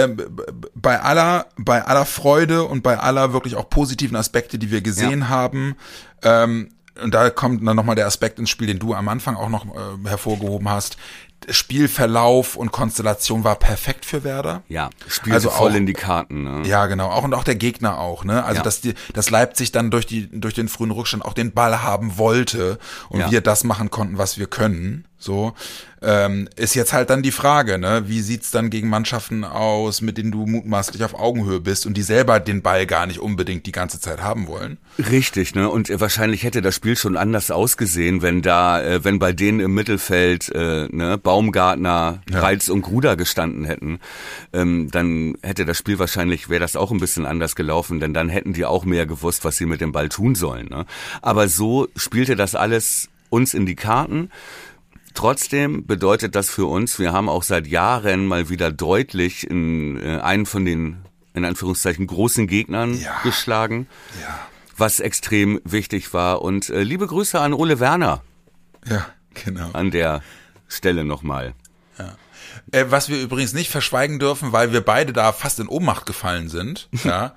bei aller Freude und bei aller wirklich auch positiven Aspekte, die wir gesehen haben, und da kommt dann nochmal der Aspekt ins Spiel, den du am Anfang auch noch hervorgehoben hast. Spielverlauf und Konstellation war perfekt für Werder. Ja, spielte voll in die Karten. Ne? Ja, genau. Auch der Gegner auch. Ne? Also dass Leipzig dann durch den frühen Rückstand auch den Ball haben wollte und wir das machen konnten, was wir können. So ist jetzt halt dann die Frage, ne? Wie sieht's dann gegen Mannschaften aus, mit denen du mutmaßlich auf Augenhöhe bist und die selber den Ball gar nicht unbedingt die ganze Zeit haben wollen? Richtig, ne? Und wahrscheinlich hätte das Spiel schon anders ausgesehen, wenn bei denen im Mittelfeld Baumgartner, Reitz und Gruder gestanden hätten. Dann hätte das Spiel wäre das auch ein bisschen anders gelaufen, denn dann hätten die auch mehr gewusst, was sie mit dem Ball tun sollen. Ne? Aber so spielte das alles uns in die Karten. Trotzdem bedeutet das für uns, wir haben auch seit Jahren mal wieder deutlich in einen von den, in Anführungszeichen, großen Gegnern geschlagen, was extrem wichtig war. Und liebe Grüße an Ole Werner. Ja, genau. An der Stelle nochmal. Ja. Was wir übrigens nicht verschweigen dürfen, weil wir beide da fast in Ohnmacht gefallen sind, ja.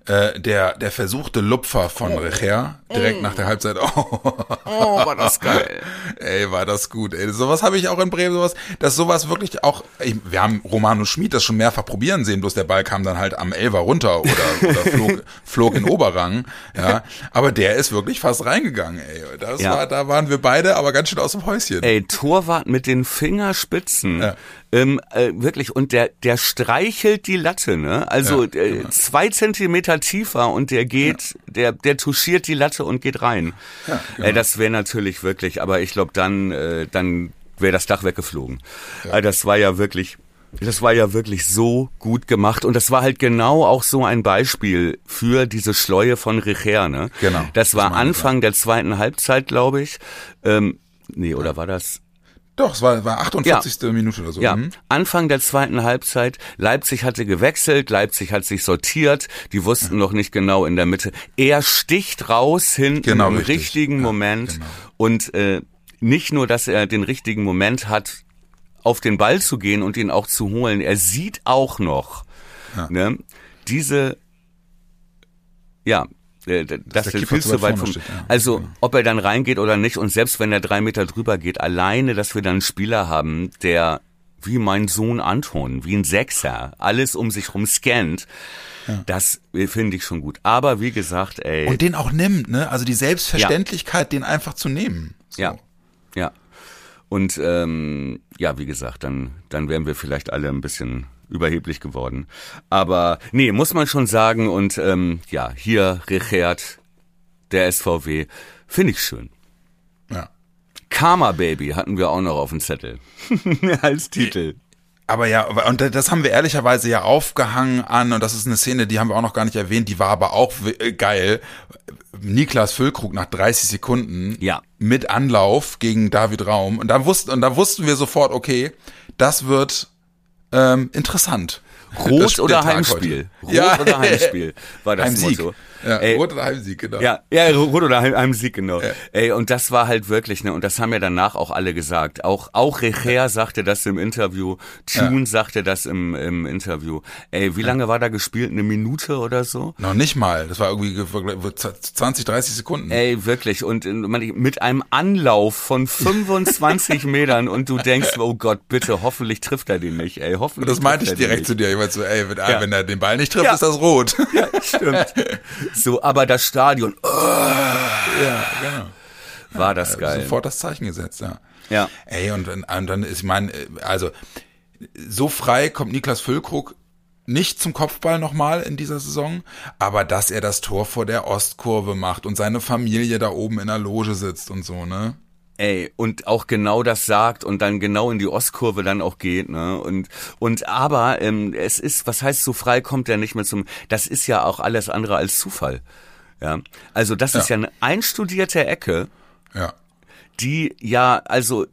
Der versuchte Lupfer von Recher direkt nach der Halbzeit. Oh, war das geil. Ey, war das gut. Ey, sowas habe ich auch in Bremen, sowas wirklich auch, wir haben Romano Schmid das schon mehrfach probieren sehen, bloß der Ball kam dann halt am Elfer runter oder flog in Oberrang, ja. Aber der ist wirklich fast reingegangen, ey. Da waren wir beide aber ganz schön aus dem Häuschen. Ey, Torwart mit den Fingerspitzen. Ja. Wirklich, und der streichelt die Latte, ne? Also 2 Zentimeter tiefer und der geht, der touchiert die Latte und geht rein. Ja, genau. Das wäre natürlich wirklich, aber ich glaube, dann wäre das Dach weggeflogen. Ja. Das war ja wirklich so gut gemacht und das war halt genau auch so ein Beispiel für diese Schleue von Recher, ne? Genau. Das war Anfang der zweiten Halbzeit, glaube ich. Oder war das? Doch, es war 48. Minute oder so. Ja, Anfang der zweiten Halbzeit. Leipzig hatte gewechselt, Leipzig hat sich sortiert. Die wussten noch nicht genau in der Mitte. Er sticht raus hinten im richtigen Moment. Genau. Und nicht nur, dass er den richtigen Moment hat, auf den Ball zu gehen und ihn auch zu holen. Er sieht auch noch dass der viel zu weit vom steht, Also ob er dann reingeht oder nicht und selbst wenn er 3 Meter drüber geht, alleine, dass wir dann einen Spieler haben, der wie mein Sohn Anton, wie ein Sechser, alles um sich rum scannt, das finde ich schon gut. Aber wie gesagt, ey. Und den auch nimmt, ne? Also die Selbstverständlichkeit, den einfach zu nehmen. So. Ja. Und wie gesagt, dann wären wir vielleicht alle ein bisschen überheblich geworden. Aber nee, muss man schon sagen. Und hier Richard, der SVW, finde ich schön. Ja. Karma Baby hatten wir auch noch auf dem Zettel als Titel. Aber ja, und das haben wir ehrlicherweise ja aufgehangen an, und das ist eine Szene, die haben wir auch noch gar nicht erwähnt, die war aber auch geil. Niklas Füllkrug nach 30 Sekunden mit Anlauf gegen David Raum. Und da wussten wir sofort, okay, das wird interessant. Rot oder Heimspiel? Rot oder Heimspiel war das Heimsieg. Motto. Ja, Rot oder Heimsieg, genau. Ja, Rot oder Heimsieg, genau. Ja. Ey, und das war halt wirklich, ne, und das haben ja danach auch alle gesagt. Auch Recher sagte das im Interview, Tune sagte das im Interview. Ey, wie lange war da gespielt? 1 Minute oder so? Noch nicht mal. Das war irgendwie 20, 30 Sekunden. Ey, wirklich. Und mit einem Anlauf von 25 Metern und du denkst, oh Gott, bitte, hoffentlich trifft er den nicht, ey. Hoffentlich. Und das meinte ich direkt zu dir. Ich meinte so, ey, wenn er den Ball nicht trifft, ist das rot. Ja, stimmt. So, aber das Stadion, ja, genau. War das geil. Sofort das Zeichen gesetzt, ja. Ja. Ey, und dann ist, ich meine, also, so frei kommt Niklas Füllkrug nicht zum Kopfball nochmal in dieser Saison, aber dass er das Tor vor der Ostkurve macht und seine Familie da oben in der Loge sitzt und so, ne? Ey, und auch genau das sagt und dann genau in die Ostkurve dann auch geht, ne? Und aber es ist, was heißt, so frei kommt er nicht mehr zum, das ist ja auch alles andere als Zufall. Ja. Also das ist ja eine einstudierte Ecke, die ja, also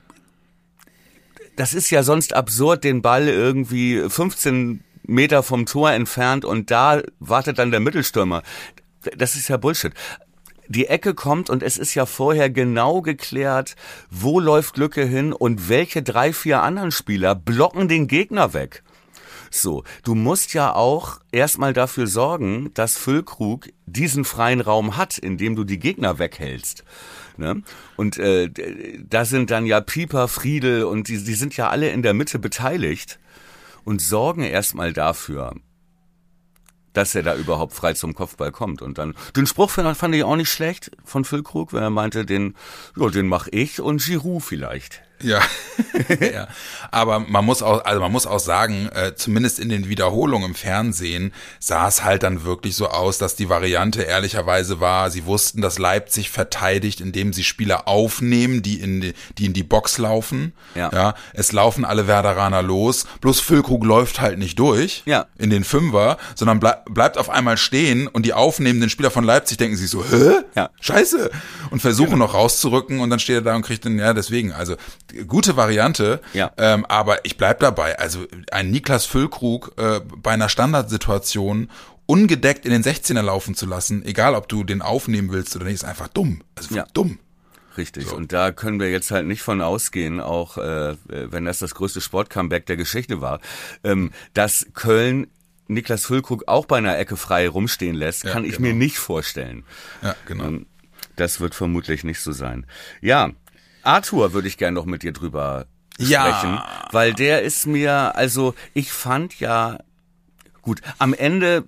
das ist ja sonst absurd, den Ball irgendwie 15 Meter vom Tor entfernt und da wartet dann der Mittelstürmer. Das ist ja Bullshit. Die Ecke kommt und es ist ja vorher genau geklärt, wo läuft Lücke hin und welche 3, 4 anderen Spieler blocken den Gegner weg. So, du musst ja auch erstmal dafür sorgen, dass Füllkrug diesen freien Raum hat, indem du die Gegner weghältst. Ne? Und da sind dann ja Pieper, Friedel und die sind ja alle in der Mitte beteiligt und sorgen erstmal dafür, dass er da überhaupt frei zum Kopfball kommt. Und dann, den Spruch fand ich auch nicht schlecht von Füllkrug, wenn er meinte, den mach ich und Giroud vielleicht. Ja. Ja. Aber man muss auch sagen, zumindest in den Wiederholungen im Fernsehen sah es halt dann wirklich so aus, dass die Variante ehrlicherweise war, sie wussten, dass Leipzig verteidigt, indem sie Spieler aufnehmen, die in die Box laufen. Ja. Es laufen alle Werderaner los, bloß Füllkrug läuft halt nicht durch in den Fünfer, sondern bleibt auf einmal stehen und die aufnehmenden Spieler von Leipzig denken sich so, hä? Ja. Scheiße! Und versuchen noch rauszurücken und dann steht er da und kriegt den, deswegen, also gute Variante, aber ich bleib dabei. Also ein Niklas Füllkrug bei einer Standardsituation ungedeckt in den 16er laufen zu lassen, egal ob du den aufnehmen willst oder nicht, ist einfach dumm. Also dumm. Richtig. So. Und da können wir jetzt halt nicht von ausgehen, auch wenn das größte Sportcomeback der Geschichte war, dass Köln Niklas Füllkrug auch bei einer Ecke frei rumstehen lässt, kann ich mir nicht vorstellen. Ja, genau. Das wird vermutlich nicht so sein. Ja. Arthur würde ich gerne noch mit dir drüber sprechen, weil der ist mir, also ich fand gut, am Ende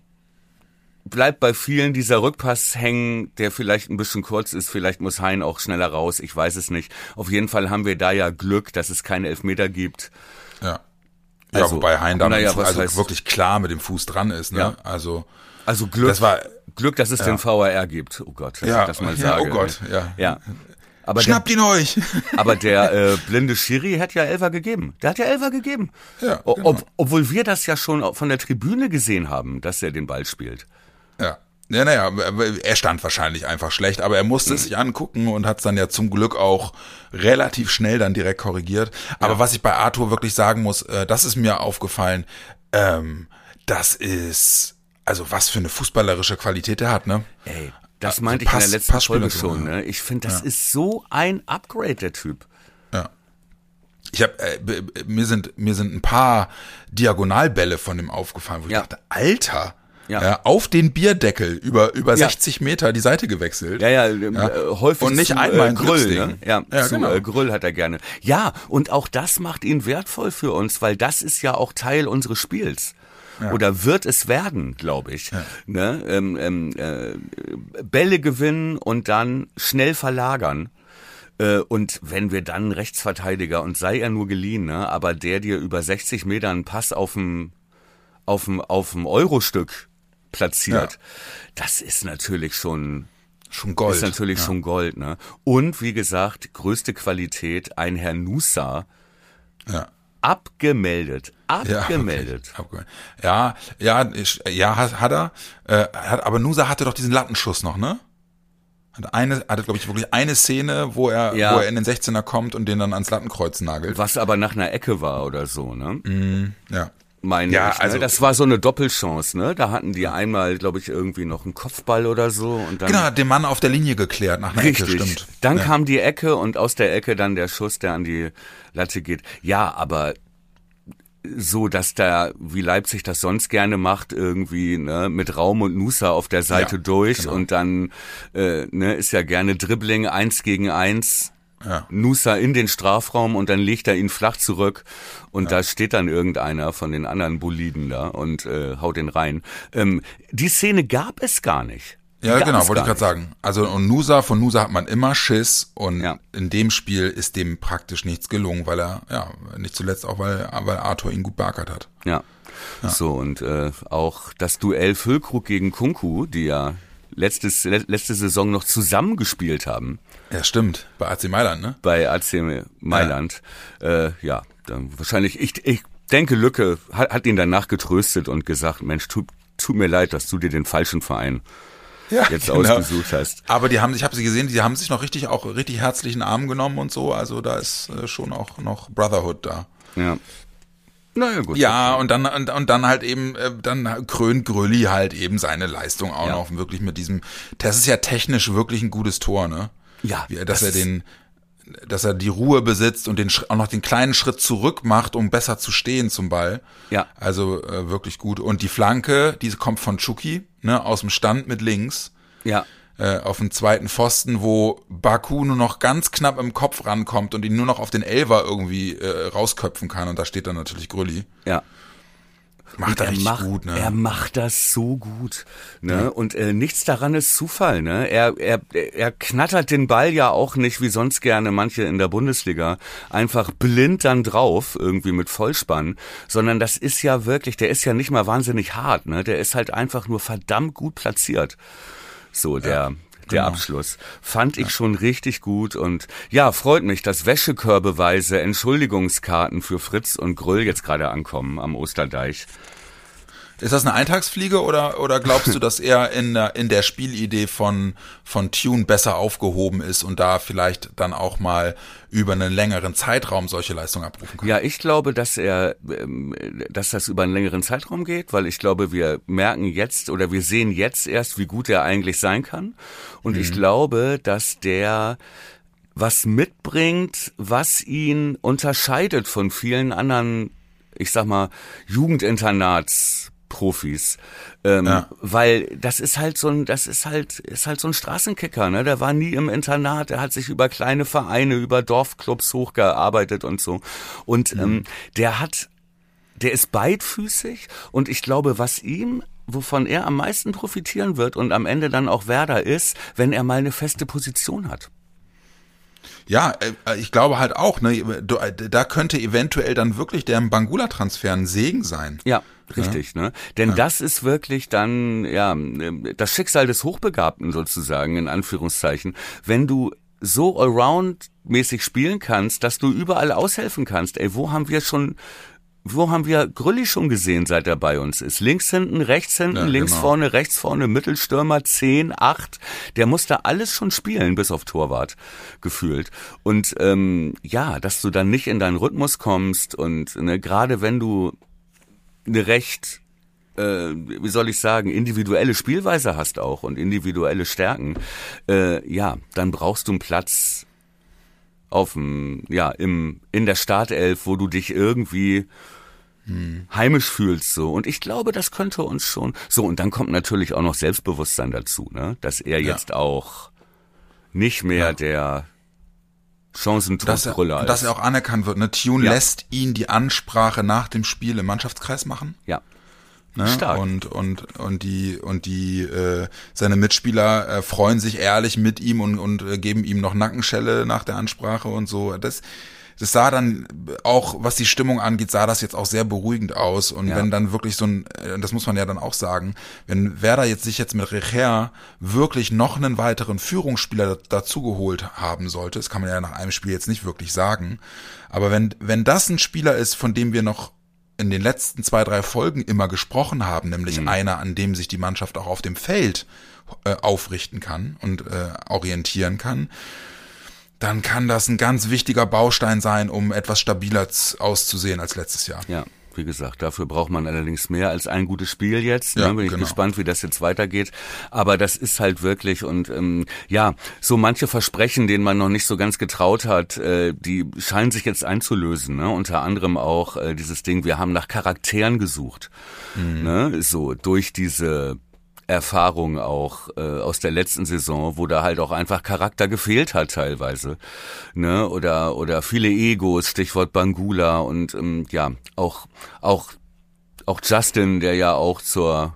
bleibt bei vielen dieser Rückpass hängen, der vielleicht ein bisschen kurz ist, vielleicht muss Hein auch schneller raus, ich weiß es nicht. Auf jeden Fall haben wir da ja Glück, dass es keine Elfmeter gibt. Ja. Also, wobei Hein da wirklich klar mit dem Fuß dran ist, ne? Ja. Also Glück, dass es den VAR gibt. Oh Gott, dass ich das mal sage. Oh Gott, ja. Aber schnappt ihn euch! Aber der blinde Schiri hat ja Elfer gegeben. Der hat ja Elfer gegeben. Ja, genau. Obwohl wir das ja schon von der Tribüne gesehen haben, dass er den Ball spielt. Ja. Ja, er stand wahrscheinlich einfach schlecht, aber er musste es sich angucken und hat es dann ja zum Glück auch relativ schnell dann direkt korrigiert. Aber was ich bei Arthur wirklich sagen muss, das ist mir aufgefallen, das ist, also was für eine fußballerische Qualität er hat, ne? Ey. Das meinte ich in der letzten Folge schon. Ne? Ich finde, das ist so ein Upgrade, der Typ. Ja. Ich habe mir sind ein paar Diagonalbälle von dem aufgefallen, wo ich dachte, Alter, auf den Bierdeckel über 60 Meter die Seite gewechselt. Häufig und nicht einmal ein Grüll, ne? Genau. Grüll hat er gerne. Ja, und auch das macht ihn wertvoll für uns, weil das ist ja auch Teil unseres Spiels. Ja. Oder wird es werden, glaube ich. Ja. Ne? Bälle gewinnen und dann schnell verlagern. Und wenn wir dann Rechtsverteidiger, und sei er nur geliehen, ne? Aber der dir über 60 Meter einen Pass auf dem Eurostück platziert, das ist natürlich schon Gold. Ist natürlich schon Gold, ne? Und wie gesagt, größte Qualität, ein Herr Nusa. Ja. Abgemeldet. Hat er. Aber Nusa hatte doch diesen Lattenschuss noch, ne? Hatte, glaube ich, wirklich eine Szene, wo er in den 16er kommt und den dann ans Lattenkreuz nagelt. Was aber nach einer Ecke war oder so, ne? Ja. Meine ich, also ne? Das war so eine Doppelchance, ne? Da hatten die einmal, glaube ich, irgendwie noch einen Kopfball oder so und dann. Genau, hat den Mann auf der Linie geklärt nach einer Ecke, stimmt. Dann kam die Ecke und aus der Ecke dann der Schuss, der an die Latte geht. Ja, aber so, dass da, wie Leipzig das sonst gerne macht, irgendwie, ne, mit Raum und Nusa auf der Seite durch genau. Und dann, ist ja gerne Dribbling 1 gegen 1. Ja. Nusa in den Strafraum und dann legt er ihn flach zurück und da steht dann irgendeiner von den anderen Boliden da und haut den rein. Die Szene gab es gar nicht. Ja, genau, wollte ich gerade sagen. Also und von Nusa hat man immer Schiss und in dem Spiel ist dem praktisch nichts gelungen, weil er, nicht zuletzt auch, weil Arthur ihn gut beackert hat. Ja. So und auch das Duell Füllkrug gegen Kunku, die ja letzte Saison noch zusammengespielt haben. Ja, stimmt. Bei AC Mailand, ne? Bei AC Mailand. Dann wahrscheinlich, ich denke, Lücke hat ihn danach getröstet und gesagt, Mensch, tut mir leid, dass du dir den falschen Verein jetzt ausgesucht hast. Aber ich habe sie gesehen, die haben sich noch richtig herzlichen Arm genommen und so, also da ist schon auch noch Brotherhood da. Ja. Naja, gut. Ja, und dann halt eben, dann krönt Grölli halt eben seine Leistung auch noch wirklich mit diesem, das ist ja technisch wirklich ein gutes Tor, ne? Ja. Dass er die Ruhe besitzt und auch noch den kleinen Schritt zurück macht, um besser zu stehen zum Ball. Ja. Also wirklich gut. Und die Flanke, diese kommt von Chucky, ne, aus dem Stand mit links. Ja. Auf den zweiten Pfosten, wo Baku nur noch ganz knapp im Kopf rankommt und ihn nur noch auf den Elfer irgendwie rausköpfen kann. Und da steht dann natürlich Grölli. Ja. Macht er richtig gut, ne? Er macht das so gut, ne? Ja. Und nichts daran ist Zufall, ne? Er knattert den Ball ja auch nicht, wie sonst gerne manche in der Bundesliga, einfach blind dann drauf, irgendwie mit Vollspann, sondern das ist ja wirklich, der ist ja nicht mal wahnsinnig hart, ne? Der ist halt einfach nur verdammt gut platziert. So, der Abschluss. Fand ich schon richtig gut und ja, freut mich, dass Wäschekörbeweise Entschuldigungskarten für Fritz und Gröll jetzt gerade ankommen am Osterdeich. Ist das eine Eintagsfliege oder glaubst du, dass er in der Spielidee von Tune besser aufgehoben ist und da vielleicht dann auch mal über einen längeren Zeitraum solche Leistungen abrufen kann? Ja, ich glaube, dass das über einen längeren Zeitraum geht, weil ich glaube, wir merken jetzt oder wir sehen jetzt erst, wie gut er eigentlich sein kann. Und ich glaube, dass der was mitbringt, was ihn unterscheidet von vielen anderen, ich sag mal, Jugendinternats-Profis, weil das ist halt so ein Straßenkicker, ne? Der war nie im Internat, der hat sich über kleine Vereine, über Dorfclubs hochgearbeitet und so. Und der ist beidfüßig und ich glaube, wovon er am meisten profitieren wird und am Ende dann auch Werder ist, wenn er mal eine feste Position hat. Ja, ich glaube halt auch, ne, da könnte eventuell dann wirklich der Bangula-Transfer ein Segen sein. Ja, richtig, ne? Denn das ist wirklich dann, das Schicksal des Hochbegabten sozusagen, in Anführungszeichen. Wenn du so allround-mäßig spielen kannst, dass du überall aushelfen kannst. Ey, wo haben wir Grölli schon gesehen, seit er bei uns ist? Links hinten, rechts hinten, links vorne, rechts vorne, Mittelstürmer, 10, 8. Der muss da alles schon spielen, bis auf Torwart, gefühlt. Und dass du dann nicht in deinen Rhythmus kommst und gerade wenn du eine recht, individuelle Spielweise hast auch und individuelle Stärken, dann brauchst du einen Platz in der Startelf, wo du dich irgendwie heimisch fühlst, so. Und ich glaube, das könnte uns schon, so. Und dann kommt natürlich auch noch Selbstbewusstsein dazu, ne, dass er jetzt auch nicht mehr der Chancentodbrüller ist. Dass er auch anerkannt wird, ne. Tune lässt ihn die Ansprache nach dem Spiel im Mannschaftskreis machen. Ja. Ne? Stark. Und seine Mitspieler freuen sich ehrlich mit ihm und geben ihm noch Nackenschelle nach der Ansprache und so. Das sah dann auch, was die Stimmung angeht, sah das jetzt auch sehr beruhigend aus. Und wenn dann wirklich das muss man ja dann auch sagen, wenn Werder sich mit Recher wirklich noch einen weiteren Führungsspieler dazugeholt haben sollte, das kann man ja nach einem Spiel jetzt nicht wirklich sagen, aber wenn das ein Spieler ist, von dem wir noch in den letzten 2, 3 Folgen immer gesprochen haben, nämlich einer, an dem sich die Mannschaft auch auf dem Feld aufrichten kann und orientieren kann, dann kann das ein ganz wichtiger Baustein sein, um etwas stabiler auszusehen als letztes Jahr. Ja. Wie gesagt, dafür braucht man allerdings mehr als ein gutes Spiel jetzt. Ja, Bin ich gespannt, wie das jetzt weitergeht. Aber das ist halt wirklich und so manche Versprechen, denen man noch nicht so ganz getraut hat, die scheinen sich jetzt einzulösen. Ne? Unter anderem auch dieses Ding, wir haben nach Charakteren gesucht. Ne? So durch diese Erfahrung auch aus der letzten Saison, wo da halt auch einfach Charakter gefehlt hat teilweise, ne, oder viele Egos, Stichwort Bangula und auch Justin, der ja auch zum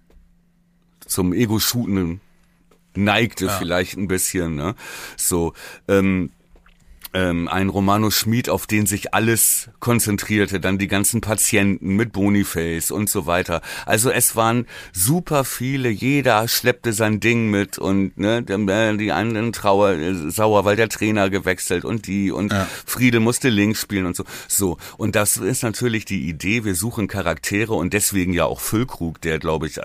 Ego-Shooten neigte vielleicht ein bisschen, ne, so ein Romano Schmid, auf den sich alles konzentrierte, dann die ganzen Patienten mit Boniface und so weiter. Also es waren super viele, jeder schleppte sein Ding mit und ne, die anderen sauer, weil der Trainer gewechselt und Friedel musste links spielen und so. So, und das ist natürlich die Idee, wir suchen Charaktere und deswegen ja auch Füllkrug, der glaube ich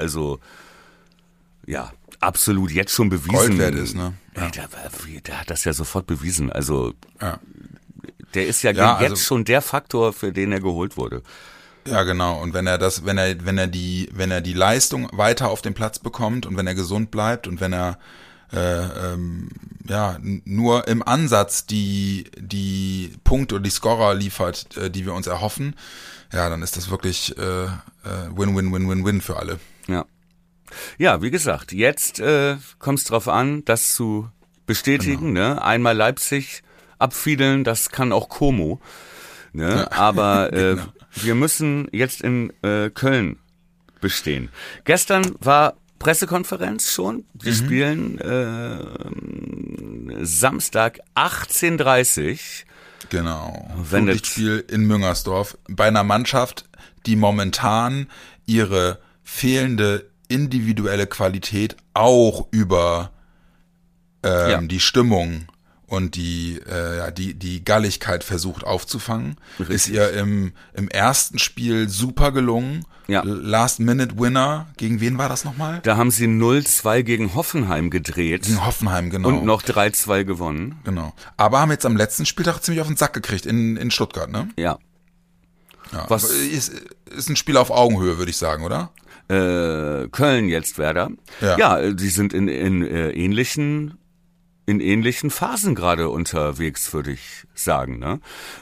absolut jetzt schon bewiesen. Gold wert ist, ne? Ja. Der hat das ja sofort bewiesen. Also der ist jetzt schon der Faktor, für den er geholt wurde. Ja, genau. Und wenn er die Leistung weiter auf den Platz bekommt und wenn er gesund bleibt und wenn er nur im Ansatz die Punkte und die Scorer liefert, die wir uns erhoffen, ja, dann ist das wirklich Win-Win-Win-Win-Win für alle. Ja. Ja, wie gesagt, jetzt kommt es drauf an, das zu bestätigen. Genau. Ne? Einmal Leipzig abfiedeln, das kann auch Como. Ne? Ja. Aber genau. Wir müssen jetzt in Köln bestehen. Gestern war Pressekonferenz schon. Wir spielen Samstag 18:30. Genau. Flutlichtspiel in Müngersdorf bei einer Mannschaft, die momentan ihre fehlende individuelle Qualität auch über die Stimmung und die Galligkeit versucht aufzufangen. Richtig. Ist ihr im ersten Spiel super gelungen. Ja. Last-Minute-Winner. Gegen wen war das nochmal? Da haben sie 0-2 gegen Hoffenheim gedreht. Gegen Hoffenheim, genau. Und noch 3-2 gewonnen. Genau. Aber haben jetzt am letzten Spieltag ziemlich auf den Sack gekriegt in Stuttgart, ne? Ja. Was ist ein Spiel auf Augenhöhe, würde ich sagen, oder? Köln jetzt, Werder. Ja, die sind in ähnlichen Phasen gerade unterwegs, würde ich sagen. Ne?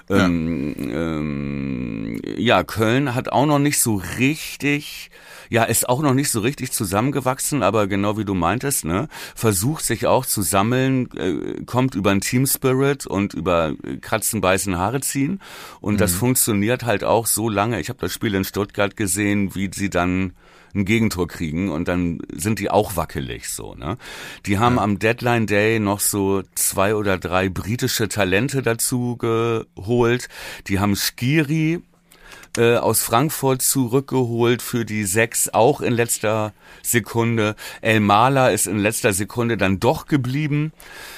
Köln hat auch noch nicht so richtig, ist auch noch nicht so richtig zusammengewachsen, aber genau wie du meintest, ne, versucht sich auch zu sammeln, kommt über einen Team Spirit und über Kratzen, Beißen, Haare ziehen und das funktioniert halt auch so lange. Ich habe das Spiel in Stuttgart gesehen, wie sie dann ein Gegentor kriegen und dann sind die auch wackelig so, ne? Die haben am Deadline Day noch so 2 oder 3 britische Talente dazu geholt. Die haben Skiri aus Frankfurt zurückgeholt für die 6, auch in letzter Sekunde. El Mala ist in letzter Sekunde dann doch geblieben.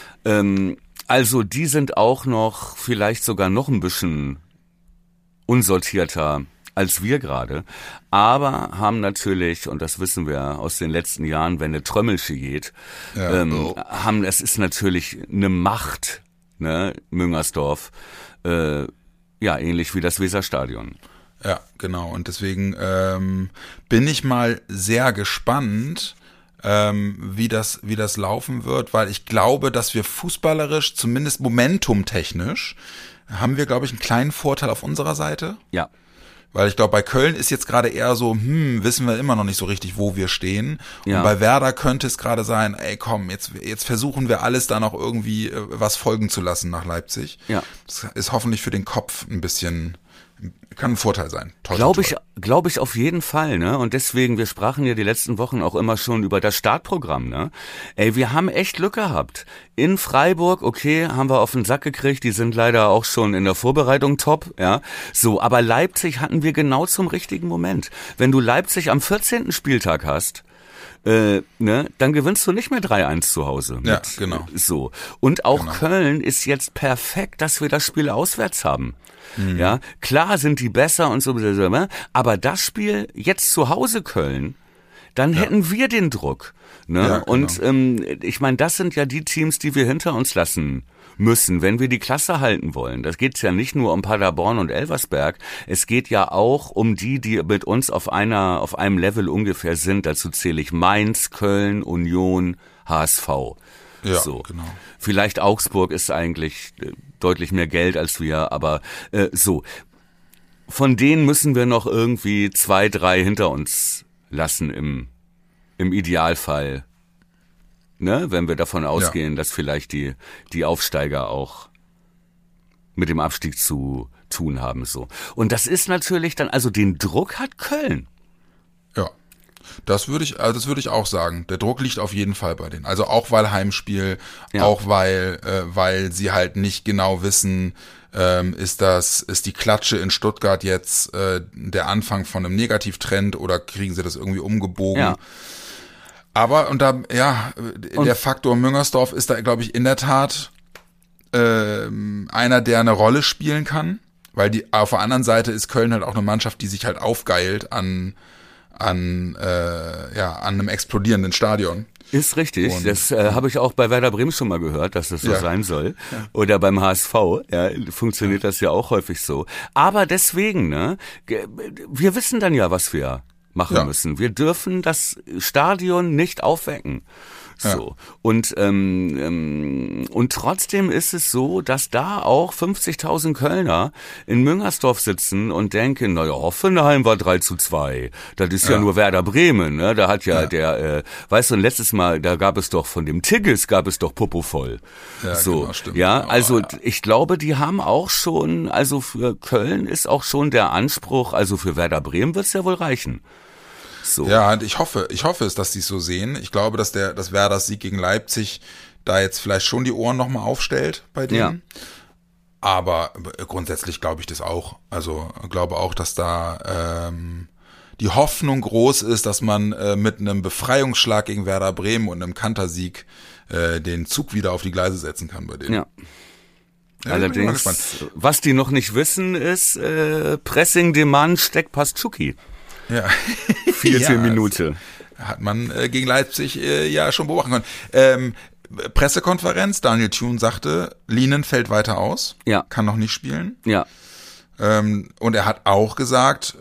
Also die sind auch noch, vielleicht sogar noch ein bisschen unsortierter als wir gerade, aber haben natürlich, und das wissen wir aus den letzten Jahren, wenn eine Trömmelsche geht, es ist natürlich eine Macht, ne, Müngersdorf, ähnlich wie das Weserstadion. Ja, genau, und deswegen bin ich mal sehr gespannt, wie das laufen wird, weil ich glaube, dass wir fußballerisch, zumindest momentumtechnisch, haben wir, glaube ich, einen kleinen Vorteil auf unserer Seite. Ja. Weil ich glaube, bei Köln ist jetzt gerade eher so, wissen wir immer noch nicht so richtig, wo wir stehen. Und bei Werder könnte es gerade sein, ey komm, jetzt versuchen wir alles da noch irgendwie was folgen zu lassen nach Leipzig. Ja. Das ist hoffentlich für den Kopf ein bisschen, kann ein Vorteil sein. Glaube ich auf jeden Fall, ne? Und deswegen, wir sprachen ja die letzten Wochen auch immer schon über das Startprogramm, ne? Ey, wir haben echt Glück gehabt. In Freiburg, okay, haben wir auf den Sack gekriegt, die sind leider auch schon in der Vorbereitung top, ja. So, aber Leipzig hatten wir genau zum richtigen Moment. Wenn du Leipzig am 14. Spieltag hast, dann gewinnst du nicht mehr 3-1 zu Hause. Ja, genau. So. Und auch Köln ist jetzt perfekt, dass wir das Spiel auswärts haben. Ja, klar sind die besser und so, aber das Spiel jetzt zu Hause Köln, dann hätten wir den Druck. Ne? Ja, genau. Und ich meine, das sind ja die Teams, die wir hinter uns lassen müssen, wenn wir die Klasse halten wollen. Das geht ja nicht nur um Paderborn und Elversberg, es geht ja auch um die mit uns auf einem Level ungefähr sind. Dazu zähle ich Mainz, Köln, Union, HSV. Ja, so. genau. Vielleicht Augsburg ist eigentlich deutlich mehr Geld als wir, aber so. Von denen müssen wir noch irgendwie 2, 3 hinter uns lassen im Idealfall. Ne, wenn wir davon ausgehen, dass vielleicht die Aufsteiger auch mit dem Abstieg zu tun haben, so. Und das ist natürlich dann, also den Druck hat Köln. Ja. Das würde ich auch sagen. Der Druck liegt auf jeden Fall bei denen. Also auch weil Heimspiel, auch weil sie halt nicht genau wissen, ist die Klatsche in Stuttgart jetzt der Anfang von einem Negativtrend oder kriegen sie das irgendwie umgebogen? Ja. Aber der Faktor Müngersdorf ist da, glaube ich, in der Tat einer, der eine Rolle spielen kann, weil auf der anderen Seite ist Köln halt auch eine Mannschaft, die sich halt aufgeilt an einem explodierenden Stadion. Ist richtig, das habe ich auch bei Werder Bremen schon mal gehört, dass das so sein soll. Ja. Oder beim HSV, funktioniert das ja auch häufig so. Aber deswegen, ne, wir wissen dann ja, was wir machen müssen. Wir dürfen das Stadion nicht aufwecken. So. Und trotzdem ist es so, dass da auch 50.000 Kölner in Müngersdorf sitzen und denken, naja, Hoffenheim war 3:2. Das ist ja nur Werder Bremen, ne? Da hat weißt du, letztes Mal, da gab es doch von dem Tigges Popo voll. Ja, so. Genau, stimmt. Ja, also ich glaube, die haben auch schon, also für Köln ist auch schon der Anspruch, also für Werder Bremen wird's ja wohl reichen. So. Ja, und ich hoffe es, dass die es so sehen. Ich glaube, dass Werders Sieg gegen Leipzig da jetzt vielleicht schon die Ohren nochmal aufstellt bei denen. Ja. Aber grundsätzlich glaube ich das auch. Also glaube auch, dass da die Hoffnung groß ist, dass man mit einem Befreiungsschlag gegen Werder Bremen und einem Kantersieg den Zug wieder auf die Gleise setzen kann bei denen. Ja. Allerdings, was die noch nicht wissen, ist Pressing Demand Steckpass Tschuki. Ja. 14 Minute. Hat man gegen Leipzig schon beobachten können. Pressekonferenz, Daniel Thune sagte, Lienen fällt weiter aus, kann noch nicht spielen. Ja. Und er hat auch gesagt,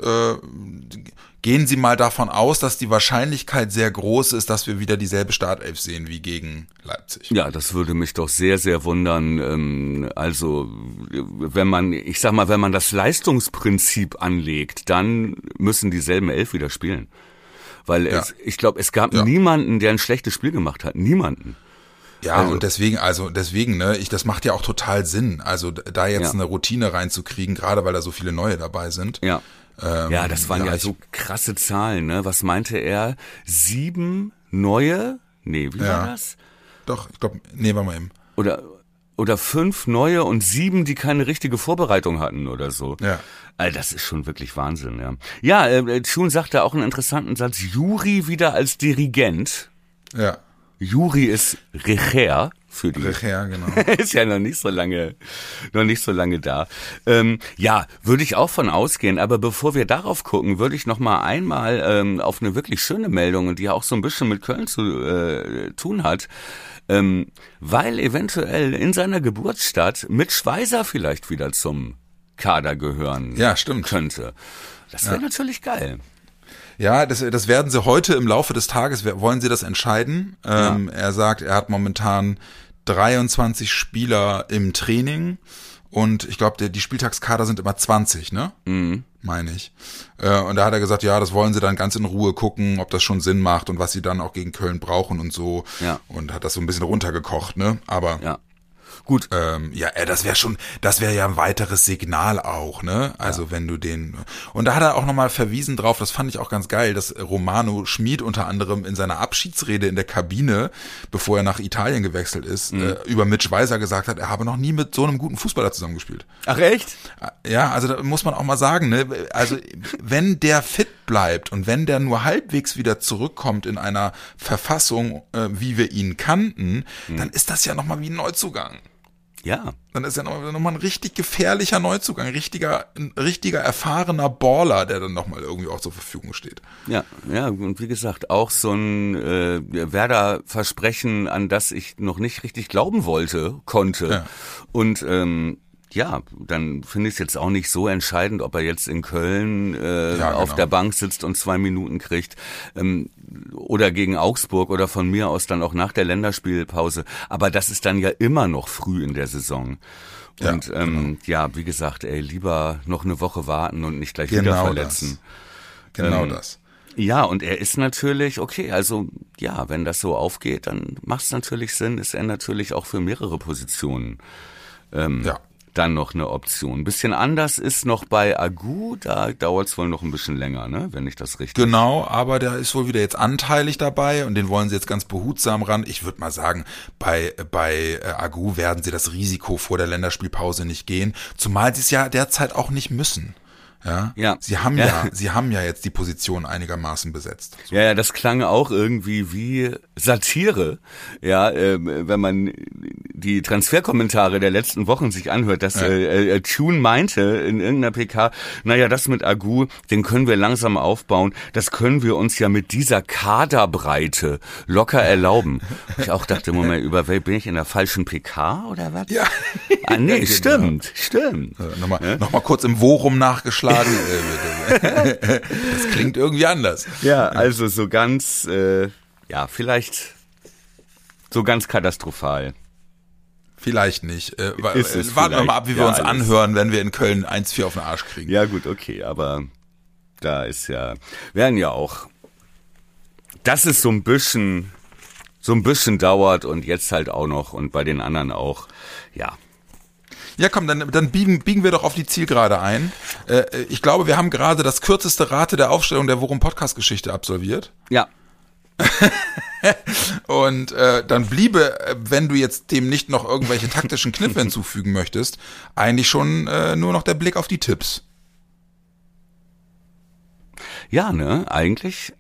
gehen Sie mal davon aus, dass die Wahrscheinlichkeit sehr groß ist, dass wir wieder dieselbe Startelf sehen wie gegen Leipzig. Ja, das würde mich doch sehr, sehr wundern. Also, wenn man das Leistungsprinzip anlegt, dann müssen dieselben 11 wieder spielen. Weil ich glaube, es gab niemanden, der ein schlechtes Spiel gemacht hat. Niemanden. Ja, und deswegen, ne, das macht ja auch total Sinn. Also, da jetzt eine Routine reinzukriegen, gerade weil da so viele neue dabei sind. Ja. Das waren so krasse Zahlen, ne? Was meinte er? 7 neue? Nee, wie war das? Doch, ich glaube, war mal eben. Oder 5 neue und 7, die keine richtige Vorbereitung hatten oder so. Ja. Also das ist schon wirklich Wahnsinn, ja. Ja, Thune sagte auch einen interessanten Satz. Juri wieder als Dirigent. Ja. Juri ist Recher für die. Recher, genau. Ist ja noch nicht so lange da. Würde ich auch von ausgehen. Aber bevor wir darauf gucken, würde ich noch mal einmal auf eine wirklich schöne Meldung, die ja auch so ein bisschen mit Köln zu tun hat, weil eventuell in seiner Geburtsstadt Mitch Schweizer vielleicht wieder zum Kader gehören könnte. Das wäre natürlich geil. Ja, das werden sie heute im Laufe des Tages, wollen sie das entscheiden. Er sagt, er hat momentan 23 Spieler im Training und ich glaube, die Spieltagskader sind immer 20, ne? Mhm. Meine ich. Und da hat er gesagt, ja, das wollen sie dann ganz in Ruhe gucken, ob das schon Sinn macht und was sie dann auch gegen Köln brauchen und so. Ja. Und hat das so ein bisschen runtergekocht, ne? Aber gut. Das wäre ja ein weiteres Signal auch, ne? Also wenn du und da hat er auch nochmal verwiesen drauf, das fand ich auch ganz geil, dass Romano Schmid unter anderem in seiner Abschiedsrede in der Kabine, bevor er nach Italien gewechselt ist, über Mitch Schweizer gesagt hat, er habe noch nie mit so einem guten Fußballer zusammengespielt. Ach echt? Ja, also da muss man auch mal sagen, ne? Also wenn der fit bleibt und wenn der nur halbwegs wieder zurückkommt in einer Verfassung, wie wir ihn kannten, dann ist das ja nochmal wie ein Neuzugang. Ja. Dann ist ja nochmal ein richtig gefährlicher Neuzugang, ein richtiger erfahrener Baller, der dann nochmal irgendwie auch zur Verfügung steht. Ja, und wie gesagt, auch so ein Werder-Versprechen, an das ich noch nicht richtig glauben konnte. Ja. Und dann finde ich es jetzt auch nicht so entscheidend, ob er jetzt in Köln auf der Bank sitzt und 2 Minuten kriegt oder gegen Augsburg oder von mir aus dann auch nach der Länderspielpause. Aber das ist dann ja immer noch früh in der Saison. Und wie gesagt, lieber noch eine Woche warten und nicht gleich wieder verletzen. Das. Ja, und er ist natürlich, okay, also ja, wenn das so aufgeht, dann macht es natürlich Sinn, ist er natürlich auch für mehrere Positionen. Dann noch eine Option. Ein bisschen anders ist noch bei Agu, da dauert es wohl noch ein bisschen länger, ne, wenn ich das richtig... Genau, aber der ist wohl wieder jetzt anteilig dabei und den wollen sie jetzt ganz behutsam ran. Ich würde mal sagen, bei Agu werden sie das Risiko vor der Länderspielpause nicht gehen, zumal sie es ja derzeit auch nicht müssen. Ja. Sie haben ja jetzt die Position einigermaßen besetzt. So. Ja, das klang auch irgendwie wie Satire. Ja, wenn man die Transferkommentare der letzten Wochen sich anhört, dass Tune meinte in irgendeiner PK, naja, das mit Agu, den können wir langsam aufbauen. Das können wir uns ja mit dieser Kaderbreite locker erlauben. Ich auch dachte, Moment, bin ich in der falschen PK oder was? Ja. Ah, nee, stimmt. Nochmal kurz im Worum nachgeschlagen. Das klingt irgendwie anders. Ja, also so ganz, vielleicht so ganz katastrophal. Vielleicht nicht. Warten wir mal ab, wie wir uns anhören, wenn wir in Köln 1-4 auf den Arsch kriegen. Ja gut, okay, aber da ist werden ja auch, dass es so ein bisschen dauert und jetzt halt auch noch und bei den anderen auch, ja. Ja, komm, dann biegen wir doch auf die Zielgerade ein. Ich glaube, wir haben gerade das kürzeste Rate der Aufstellung der Worum-Podcast-Geschichte absolviert. Ja. Und dann bliebe, wenn du jetzt dem nicht noch irgendwelche taktischen Kniffe hinzufügen möchtest, eigentlich schon nur noch der Blick auf die Tipps. Ja, ne, eigentlich...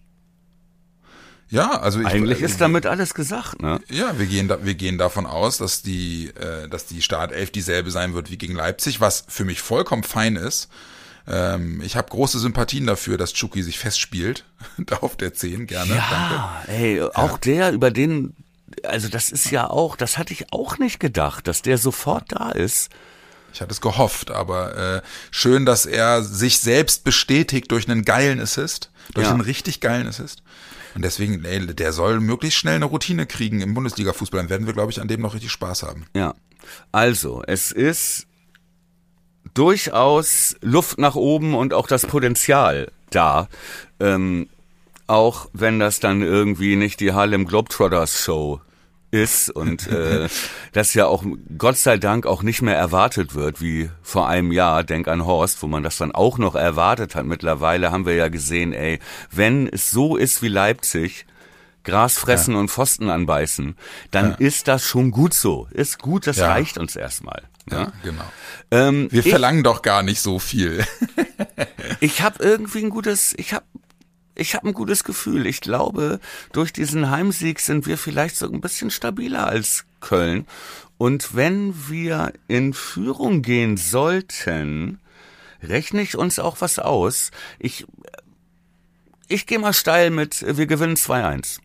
Ja, also eigentlich ist damit alles gesagt, ne? Ja, wir gehen davon aus, dass die Startelf dieselbe sein wird wie gegen Leipzig, was für mich vollkommen fein ist. Ich habe große Sympathien dafür, dass Chucky sich festspielt, da auf der 10, gerne. Ja, danke. Auch der, über den, also das ist ja auch, das hatte ich auch nicht gedacht, dass der sofort da ist. Ich hatte es gehofft, aber schön, dass er sich selbst bestätigt durch einen geilen Assist, durch einen richtig geilen Assist. Und deswegen, der soll möglichst schnell eine Routine kriegen im Bundesliga-Fußball. Dann werden wir, glaube ich, an dem noch richtig Spaß haben. Ja, also es ist durchaus Luft nach oben und auch das Potenzial da. Auch wenn das dann irgendwie nicht die Harlem Globetrotters Show ist und das ja auch Gott sei Dank auch nicht mehr erwartet wird wie vor einem Jahr, denk an Horst, wo man das dann auch noch erwartet hat. Mittlerweile haben wir ja gesehen, wenn es so ist wie Leipzig, Gras fressen und Pfosten anbeißen, dann ist das schon gut so. Ist gut, das reicht uns erstmal. Ja, genau. Wir verlangen doch gar nicht so viel. Ich habe irgendwie ein gutes Gefühl. Ich glaube, durch diesen Heimsieg sind wir vielleicht so ein bisschen stabiler als Köln. Und wenn wir in Führung gehen sollten, rechne ich uns auch was aus. Ich gehe mal steil mit, wir gewinnen 2-1.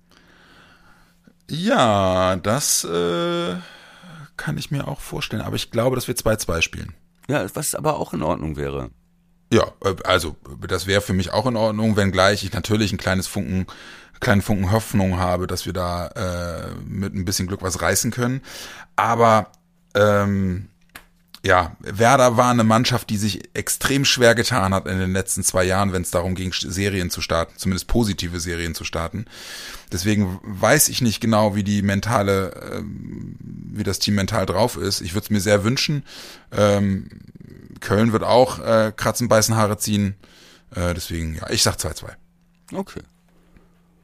Ja, das kann ich mir auch vorstellen. Aber ich glaube, dass wir 2-2 spielen. Ja, was aber auch in Ordnung wäre. Ja, also das wäre für mich auch in Ordnung, wenngleich ich natürlich einen kleinen Funken Hoffnung habe, dass wir da mit ein bisschen Glück was reißen können. Aber Werder war eine Mannschaft, die sich extrem schwer getan hat in den letzten 2 Jahren, wenn es darum ging, Serien zu starten, zumindest positive Serien zu starten. Deswegen weiß ich nicht genau, wie das Team mental drauf ist. Ich würde es mir sehr wünschen. Köln wird auch kratzen, beißen, Haare ziehen. Deswegen, ich sag 2-2. Okay.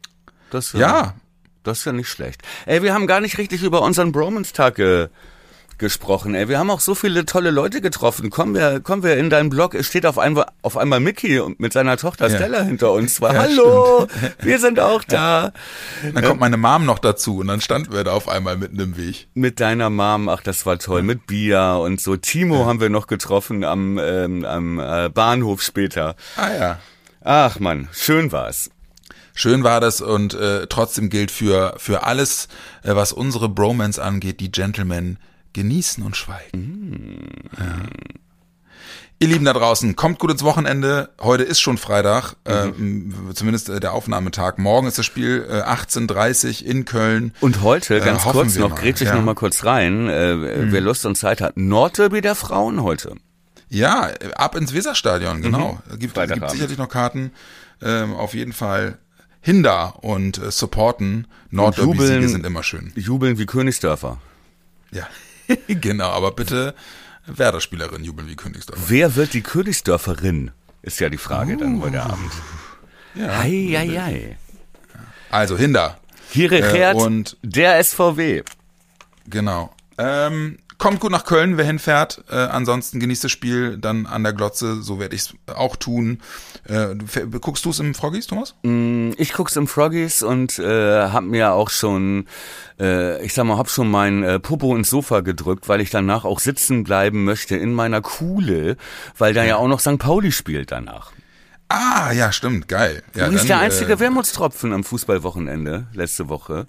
Das ist ja nicht schlecht. Wir haben gar nicht richtig über unseren Bromance-Tag gesprochen. Ey, wir haben auch so viele tolle Leute getroffen. Kommen wir in deinen Blog. Es steht auf einmal Mickey mit seiner Tochter Stella hinter uns. Hallo, wir sind auch da. Dann kommt meine Mom noch dazu und dann standen wir da auf einmal mitten im Weg. Mit deiner Mom, ach, das war toll. Mit Bia und so. Timo haben wir noch getroffen am Bahnhof später. Ah ja. Ach Mann, schön war's. Schön war das und trotzdem gilt für alles, was unsere Bromance angeht, die Gentlemen genießen und schweigen. Ja. Ihr Lieben da draußen, kommt gut ins Wochenende. Heute ist schon Freitag, zumindest der Aufnahmetag. Morgen ist das Spiel 18:30 in Köln. Und heute, ganz kurz noch, grätsch ich noch mal kurz rein, wer Lust und Zeit hat, Nordderby der Frauen heute. Ja, ab ins Weserstadion, genau. Gibt sicherlich noch Karten. Auf jeden Fall Hinda und supporten. Nordderby-Siege sind immer schön. Jubeln wie Königsdörfer. Ja, genau, aber bitte Werder-Spielerin jubeln wie Königsdörfer. Wer wird die Königsdörferin? Ist ja die Frage dann heute Abend. Ja. Hei. Also Hinda. Hier und der SVW. Genau. Kommt gut nach Köln, wer hinfährt. Ansonsten genießt das Spiel dann an der Glotze. So werde ich es auch tun. Guckst du es im Froggies, Thomas? Ich guck's im Froggies und hab mir auch schon, hab schon mein Popo ins Sofa gedrückt, weil ich danach auch sitzen bleiben möchte in meiner Kuhle, weil da ja auch noch St. Pauli spielt danach. Ah, ja, stimmt, geil. Ja, du bist der einzige Wermutstropfen am Fußballwochenende letzte Woche.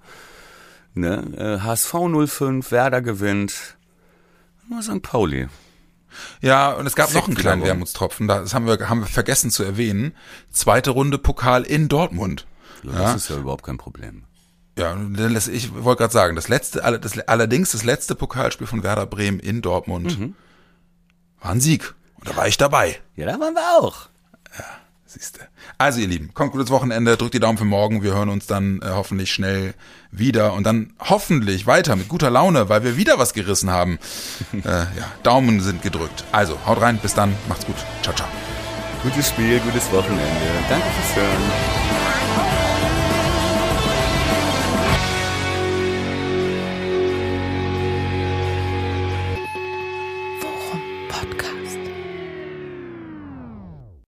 Ne? HSV 05, Werder gewinnt. Nur St. Pauli. Ja, und es gab noch einen kleinen Wermutstropfen, das haben wir vergessen zu erwähnen. Zweite Runde Pokal in Dortmund. Ja, das ist ja überhaupt kein Problem. Ja, ich wollte gerade sagen, das letzte Pokalspiel von Werder Bremen in Dortmund war ein Sieg. Und da war ich dabei. Ja, da waren wir auch. Ja, siehste. Also ihr Lieben, kommt gutes Wochenende, drückt die Daumen für morgen, wir hören uns dann hoffentlich schnell wieder und dann hoffentlich weiter mit guter Laune, weil wir wieder was gerissen haben. Daumen sind gedrückt. Also, haut rein, bis dann, macht's gut. Ciao, ciao. Gutes Spiel, gutes Wochenende. Danke fürs Hören.